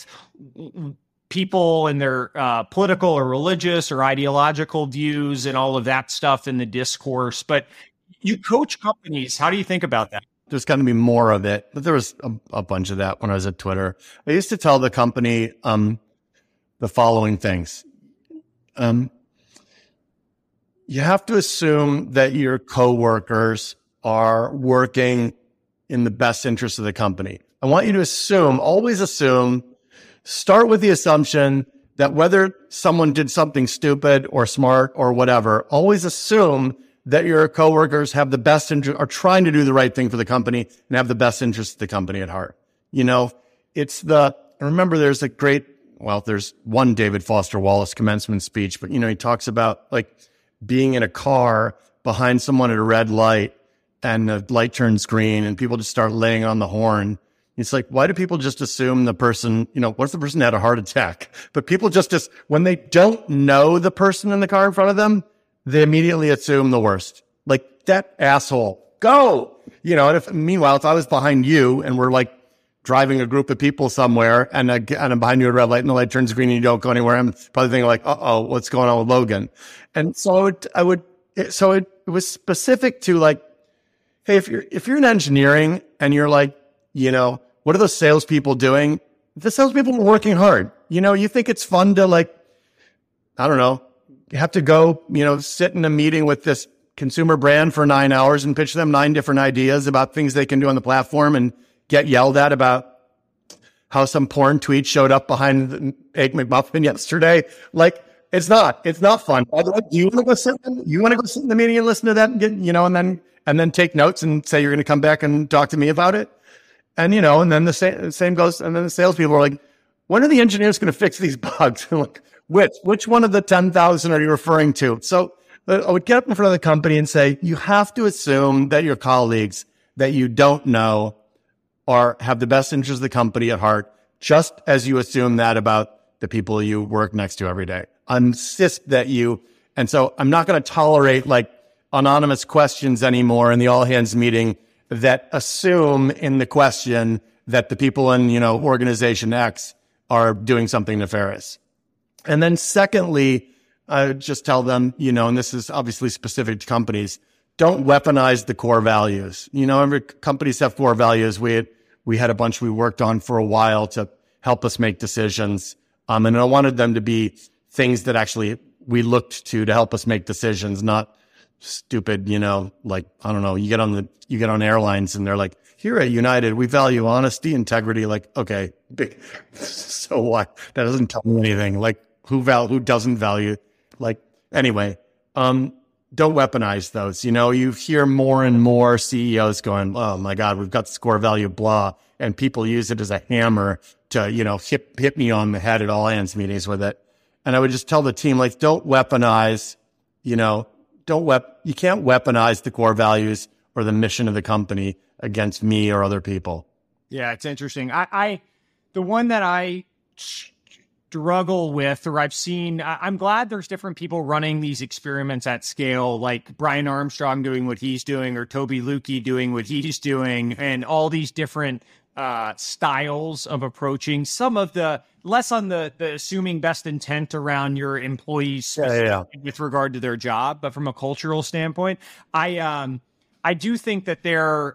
people and their political or religious or ideological views and all of that stuff in the discourse, but you coach companies. How do you think about that? there's got to be more of it. But there was a bunch of that when I was at Twitter. I used to tell the company the following things. You have to assume that your coworkers are working in the best interest of the company. I want you to always assume, start with the assumption that whether someone did something stupid or smart or whatever, always assume that your coworkers have the best interest, are trying to do the right thing for the company and have the best interest of the company at heart. I remember there's one David Foster Wallace commencement speech, but he talks about like being in a car behind someone at a red light and the light turns green and people just start laying on the horn. It's like, why do people just assume the person, what if the person had a heart attack? But people just when they don't know the person in the car in front of them, they immediately assume the worst. Like, that asshole, go! Meanwhile, if I was behind you and we're like driving a group of people somewhere and I'm behind you at a red light and the light turns green and you don't go anywhere, I'm probably thinking like, uh-oh, what's going on with Logan? And so it was specific to like, hey, if you're in engineering and you're like, what are those salespeople doing? The salespeople are working hard. You think it's fun to like, I don't know, you have to go, sit in a meeting with this consumer brand for 9 hours and pitch them 9 different ideas about things they can do on the platform and get yelled at about how some porn tweet showed up behind the Egg McMuffin yesterday. Like, it's not fun. Do you want to go sit in the meeting and listen to that and get, and then take notes and say you're going to come back and talk to me about it? And, and then the same goes, and then the salespeople are like, when are the engineers going to fix these bugs? I'm like, which one of the 10,000 are you referring to? So I would get up in front of the company and say, you have to assume that your colleagues that you don't know have the best interest of the company at heart, just as you assume that about the people you work next to every day. Insist that and so I'm not going to tolerate like anonymous questions anymore in the all hands meeting that assume in the question that the people in, organization X are doing something nefarious. And then secondly, I just tell them, and this is obviously specific to companies, don't weaponize the core values. Every companies have core values. We had a bunch we worked on for a while to help us make decisions. And I wanted them to be things that actually we looked to help us make decisions, not stupid, like, I don't know, you get on airlines and they're like, here at United, we value honesty, integrity. Like, okay, so what? That doesn't tell me anything. Like, who doesn't value? Like, anyway, don't weaponize those. You hear more and more CEOs going, oh my God, we've got the score value, blah. And people use it as a hammer to, hit me on the head at all hands meetings with it. And I would just tell the team, like, don't weaponize, you can't weaponize the core values or the mission of the company against me or other people. Yeah, it's interesting. The one that I struggle with, or I've seen, I'm glad there's different people running these experiments at scale, like Brian Armstrong doing what he's doing, or Toby Lukey doing what he's doing, and all these different styles of approaching some of the less on the assuming best intent around your employees with regard to their job, but from a cultural standpoint, I do think that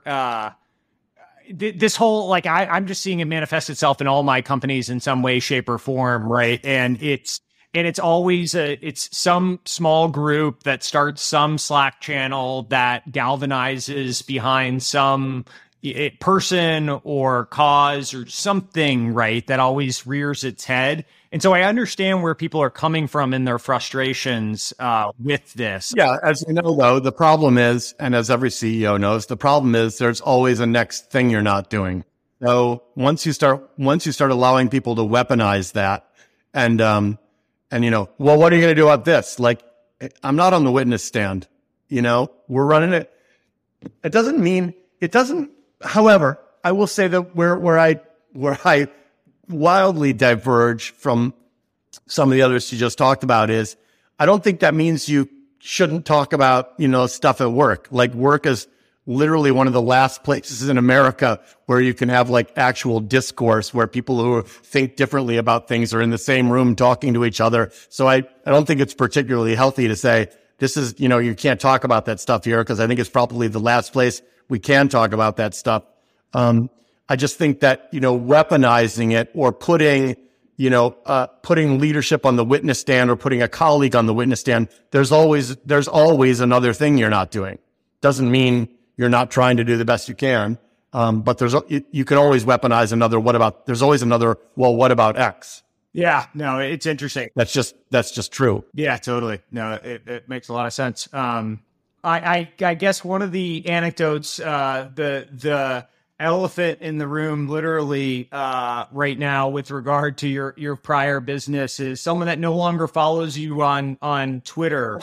this whole, like, I'm just seeing it manifest itself in all my companies in some way, shape, or form, right? And it's always it's some small group that starts some Slack channel that galvanizes behind some person or cause or something, right? That always rears its head. And so I understand where people are coming from in their frustrations with this. Yeah, as you know, though, the problem is, and as every CEO knows, the problem is there's always a next thing you're not doing. So once you start allowing people to weaponize that, and well, what are you going to do about this? Like, I'm not on the witness stand. We're running it. It doesn't. However, I will say that where I wildly diverge from some of the others you just talked about is, I don't think that means you shouldn't talk about, stuff at work. Like, work is literally one of the last places in America where you can have like actual discourse where people who think differently about things are in the same room talking to each other. So I don't think it's particularly healthy to say, this is, you can't talk about that stuff here, because I think it's probably the last place we can talk about that stuff. I just think that, weaponizing it or putting leadership on the witness stand or putting a colleague on the witness stand, there's always another thing you're not doing. Doesn't mean you're not trying to do the best you can. But you can always weaponize there's always another, well, what about X? Yeah, no, it's interesting. That's just true. Yeah, totally. No, it makes a lot of sense. I guess one of the anecdotes, the elephant in the room, literally, right now with regard to your prior business is someone that no longer follows you on Twitter.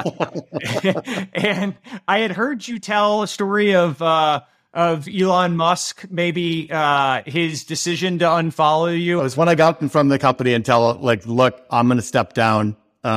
And I had heard you tell a story of Elon Musk, maybe his decision to unfollow you. It was when I got from the company and tell, look, I'm going to step down.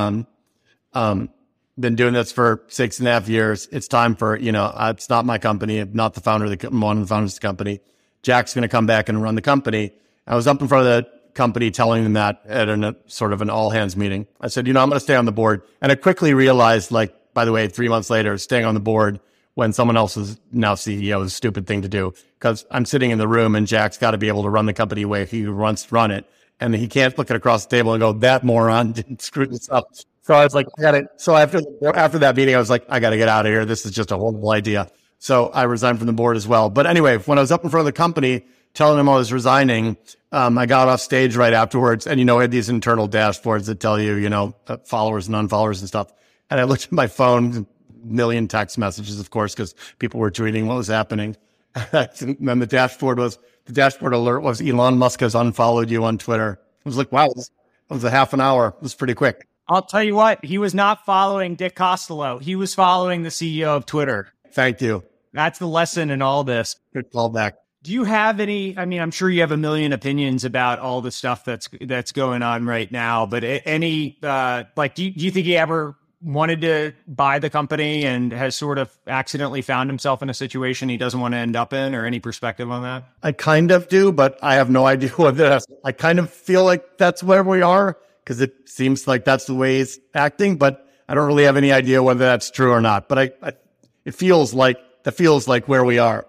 Been doing this for 6.5 years. It's time for, it's not my company. I'm not the founder I'm one of the founders of the company. Jack's going to come back and run the company. I was up in front of the company telling them that at a sort of an all hands meeting. I said, I'm going to stay on the board. And I quickly realized, by the way, 3 months later, staying on the board when someone else is now CEO is a stupid thing to do, because I'm sitting in the room and Jack's got to be able to run the company the way he wants to run it. And he can't look at across the table and go, that moron didn't screw this up. So I was like, I got it. So after that meeting, I was like, I got to get out of here. This is just a horrible idea. So I resigned from the board as well. But anyway, when I was up in front of the company telling them I was resigning, I got off stage right afterwards. And, I had these internal dashboards that tell you, followers and unfollowers and stuff. And I looked at my phone, million text messages, of course, because people were tweeting what was happening. And then the dashboard alert was Elon Musk has unfollowed you on Twitter. I was like, wow, that was a half an hour. It was pretty quick. I'll tell you what, he was not following Dick Costolo. He was following the CEO of Twitter. Thank you. That's the lesson in all this. Good callback. Do you have any, I'm sure you have a million opinions about all the stuff that's going on right now, but any, do you think he ever wanted to buy the company and has sort of accidentally found himself in a situation he doesn't want to end up in, or any perspective on that? I kind of do, but I have no idea what this. I kind of feel like that's where we are, because it seems like that's the way he's acting, but I don't really have any idea whether that's true or not. But it feels like where we are.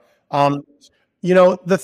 The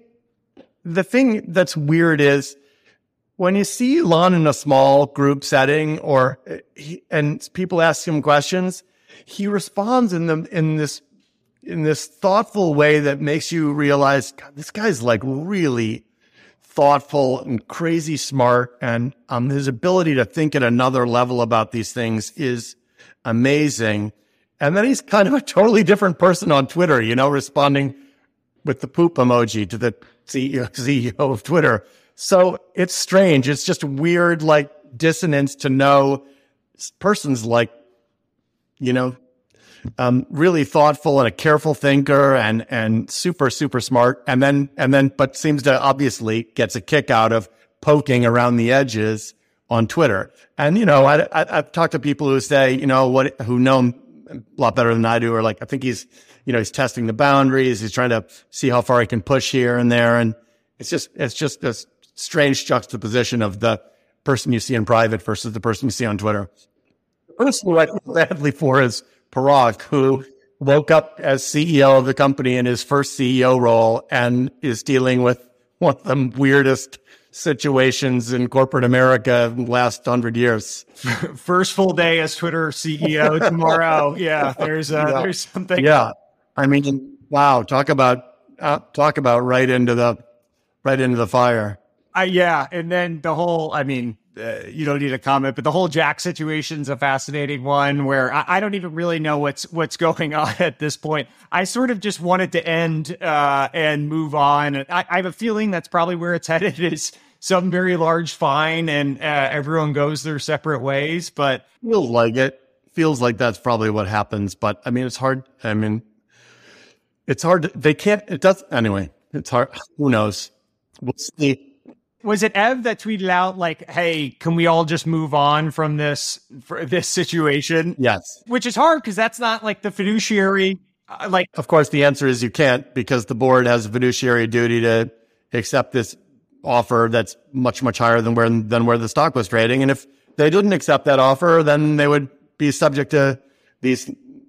thing that's weird is when you see Elon in a small group setting and people ask him questions, he responds in this thoughtful way that makes you realize, God, this guy's really thoughtful and crazy smart, and his ability to think at another level about these things is amazing. And then he's kind of a totally different person on Twitter, responding with the poop emoji to the CEO of Twitter. So it's strange. It's just weird, dissonance to know this person's really thoughtful and a careful thinker and super, super smart. And then, but seems to obviously gets a kick out of poking around the edges on Twitter. And, I've talked to people who say, who know him a lot better than I do, or I think he's testing the boundaries. He's trying to see how far he can push here and there. And it's just a strange juxtaposition of the person you see in private versus the person you see on Twitter. The person who I feel badly for is Parag, who woke up as CEO of the company in his first CEO role and is dealing with one of the weirdest situations in corporate America in the last 100 years. First full day as Twitter CEO tomorrow. Yeah, there's something. Yeah, wow. Talk about right into the fire. Yeah, and then the whole, you don't need a comment, but the whole Jack situation's a fascinating one where I don't even really know what's going on at this point. I sort of just want it to end and move on. And I have a feeling that's probably where it's headed, is some very large fine and everyone goes their separate ways. But feels like that's probably what happens. But it's hard. It's hard. It's hard. Who knows? We'll see. Was it Ev that tweeted out hey, can we all just move on from this situation? Yes. Which is hard because that's not the fiduciary. Of course, the answer is you can't, because the board has a fiduciary duty to accept this offer that's much, much higher than where the stock was trading. And if they didn't accept that offer, then they would be subject to these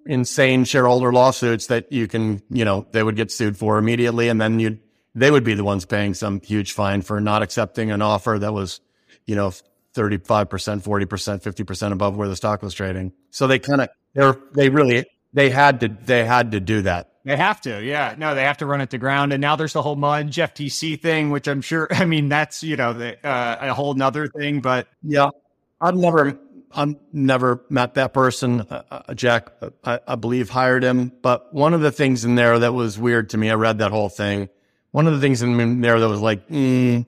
insane shareholder lawsuits that you can, they would get sued for immediately. And then they would be the ones paying some huge fine for not accepting an offer that was, 35%, 40%, 50% above where the stock was trading. So they had to do that. They have to, yeah. No, they have to run it to ground. And now there's the whole Mudge FTC thing, which I'm sure, that's, a whole nother thing, but. Yeah, I've never met that person. Jack, I believe, hired him. But one of the things in there that was weird to me, I read that whole thing. One of the things in there that was like, again,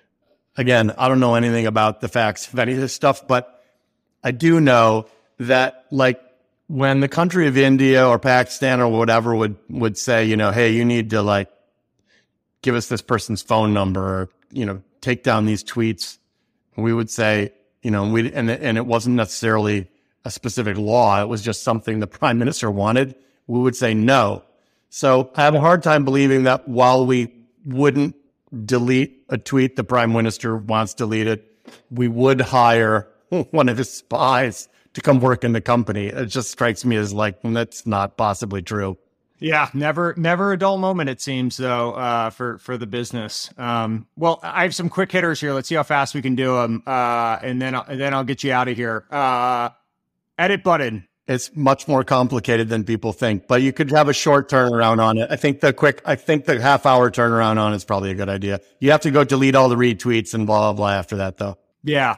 I don't know anything about the facts of any of this stuff, but I do know that, like, when the country of India or Pakistan or whatever would say, hey, you need to, like, give us this person's phone number, or, take down these tweets, we would say, and it wasn't necessarily a specific law. It was just something the prime minister wanted. We would say no. So I have a hard time believing that while we wouldn't delete a tweet the prime minister wants deleted, we would hire one of his spies to come work in the company. It just strikes me as like, that's not possibly true. Yeah, never a dull moment, it seems, though, for the business. Well, I have some quick hitters here. Let's see how fast we can do them, and then I'll get you out of here. Edit button. It's much more complicated than people think, but you could have a short turnaround on it. I think the half-hour turnaround on it is probably a good idea. You have to go delete all the retweets and blah, blah, blah after that, though. Yeah,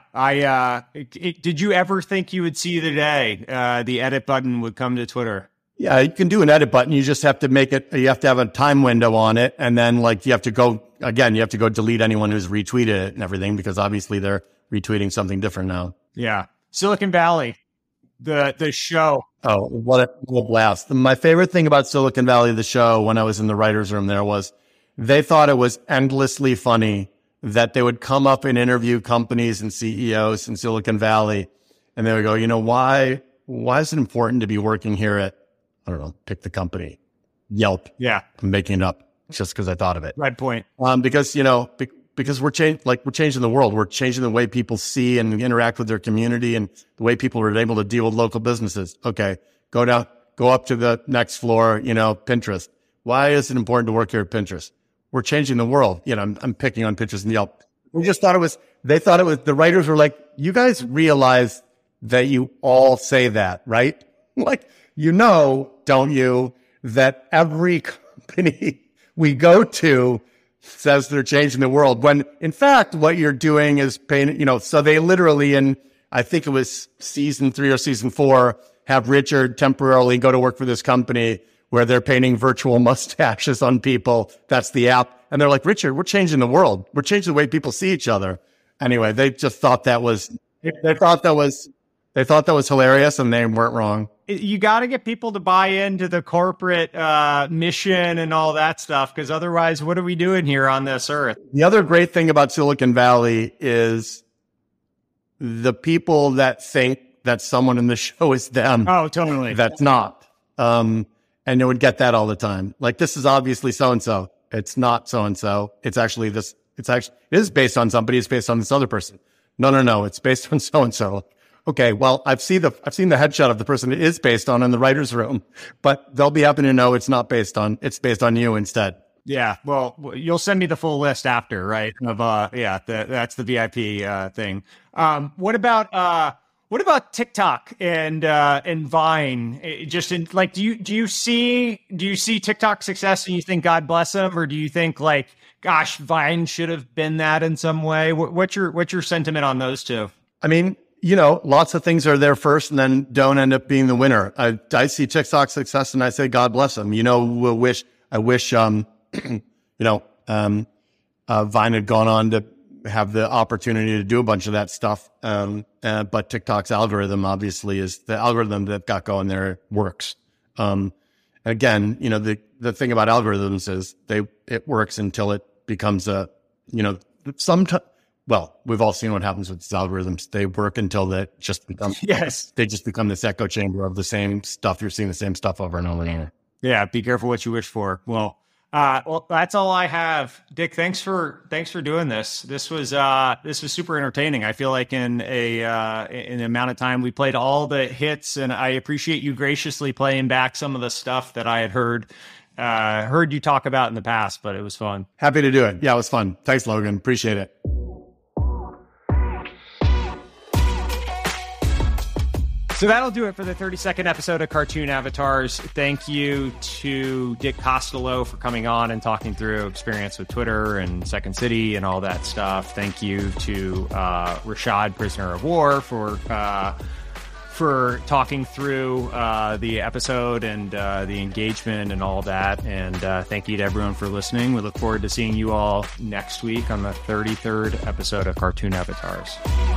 did you ever think you would see the day the edit button would come to Twitter? Yeah, you can do an edit button. You just have to you have to have a time window on it. And then you have to go delete anyone who's retweeted it and everything, because obviously they're retweeting something different now. Yeah. Silicon Valley, the show. Oh, what a blast. My favorite thing about Silicon Valley, the show, when I was in the writer's room there, was they thought it was endlessly funny that they would come up and interview companies and CEOs in Silicon Valley. And they would go, why is it important to be working here at, I don't know, pick the company, Yelp. Yeah. I'm making it up just because I thought of it. Right point. Because we're changing the world. We're changing the way people see and interact with their community and the way people are able to deal with local businesses. Okay. Go up to the next floor, Pinterest. Why is it important to work here at Pinterest? We're changing the world. I'm picking on Pinterest and Yelp. The writers were like, you guys realize that you all say that, right? Like, don't you, that every company we go to says they're changing the world, when in fact what you're doing is paying, so they literally, in I think it was season 3 or season 4, have Richard temporarily go to work for this company where they're painting virtual mustaches on people. That's the app. And they're like, Richard, we're changing the world. We're changing the way people see each other. Anyway, they just thought that was hilarious, and they weren't wrong. You got to get people to buy into the corporate mission and all that stuff, because otherwise, what are we doing here on this earth? The other great thing about Silicon Valley is the people that think that someone in the show is them. Oh, totally. That's not. And they would get that all the time. Like, this is obviously so-and-so. It's not so-and-so. It is based on somebody. It's based on this other person. No. It's based on so-and-so. Okay, well, I've seen the headshot of the person it is based on in the writer's room, but they'll be happy to know it's based on you instead. Yeah, well, you'll send me the full list after, right? Of that's the VIP thing. What about TikTok and Vine? Do you see TikTok success and you think God bless them, or do you think like, gosh, Vine should have been that in some way? What's your sentiment on those two? I mean, lots of things are there first and then don't end up being the winner. I see TikTok success and I say, God bless them. I wish, Vine had gone on to have the opportunity to do a bunch of that stuff. But TikTok's algorithm obviously is the algorithm that got going there works. Again, the thing about algorithms is it works until it becomes well, we've all seen what happens with these algorithms. They work until they just become this echo chamber of the same stuff. You're seeing the same stuff over and over and over. Yeah, be careful what you wish for. Well, Well, that's all I have. Dick, thanks for doing this. This was super entertaining. I feel like in an amount of time we played all the hits, and I appreciate you graciously playing back some of the stuff that I had heard you talk about in the past, but it was fun. Happy to do it. Yeah, it was fun. Thanks, Logan. Appreciate it. So that'll do it for the 32nd episode of Cartoon Avatars. Thank you to Dick Costolo for coming on and talking through experience with Twitter and Second City and all that stuff. Thank you to Rashad, Prisoner of War, for talking through the episode and the engagement and all that. And thank you to everyone for listening. We look forward to seeing you all next week on the 33rd episode of Cartoon Avatars.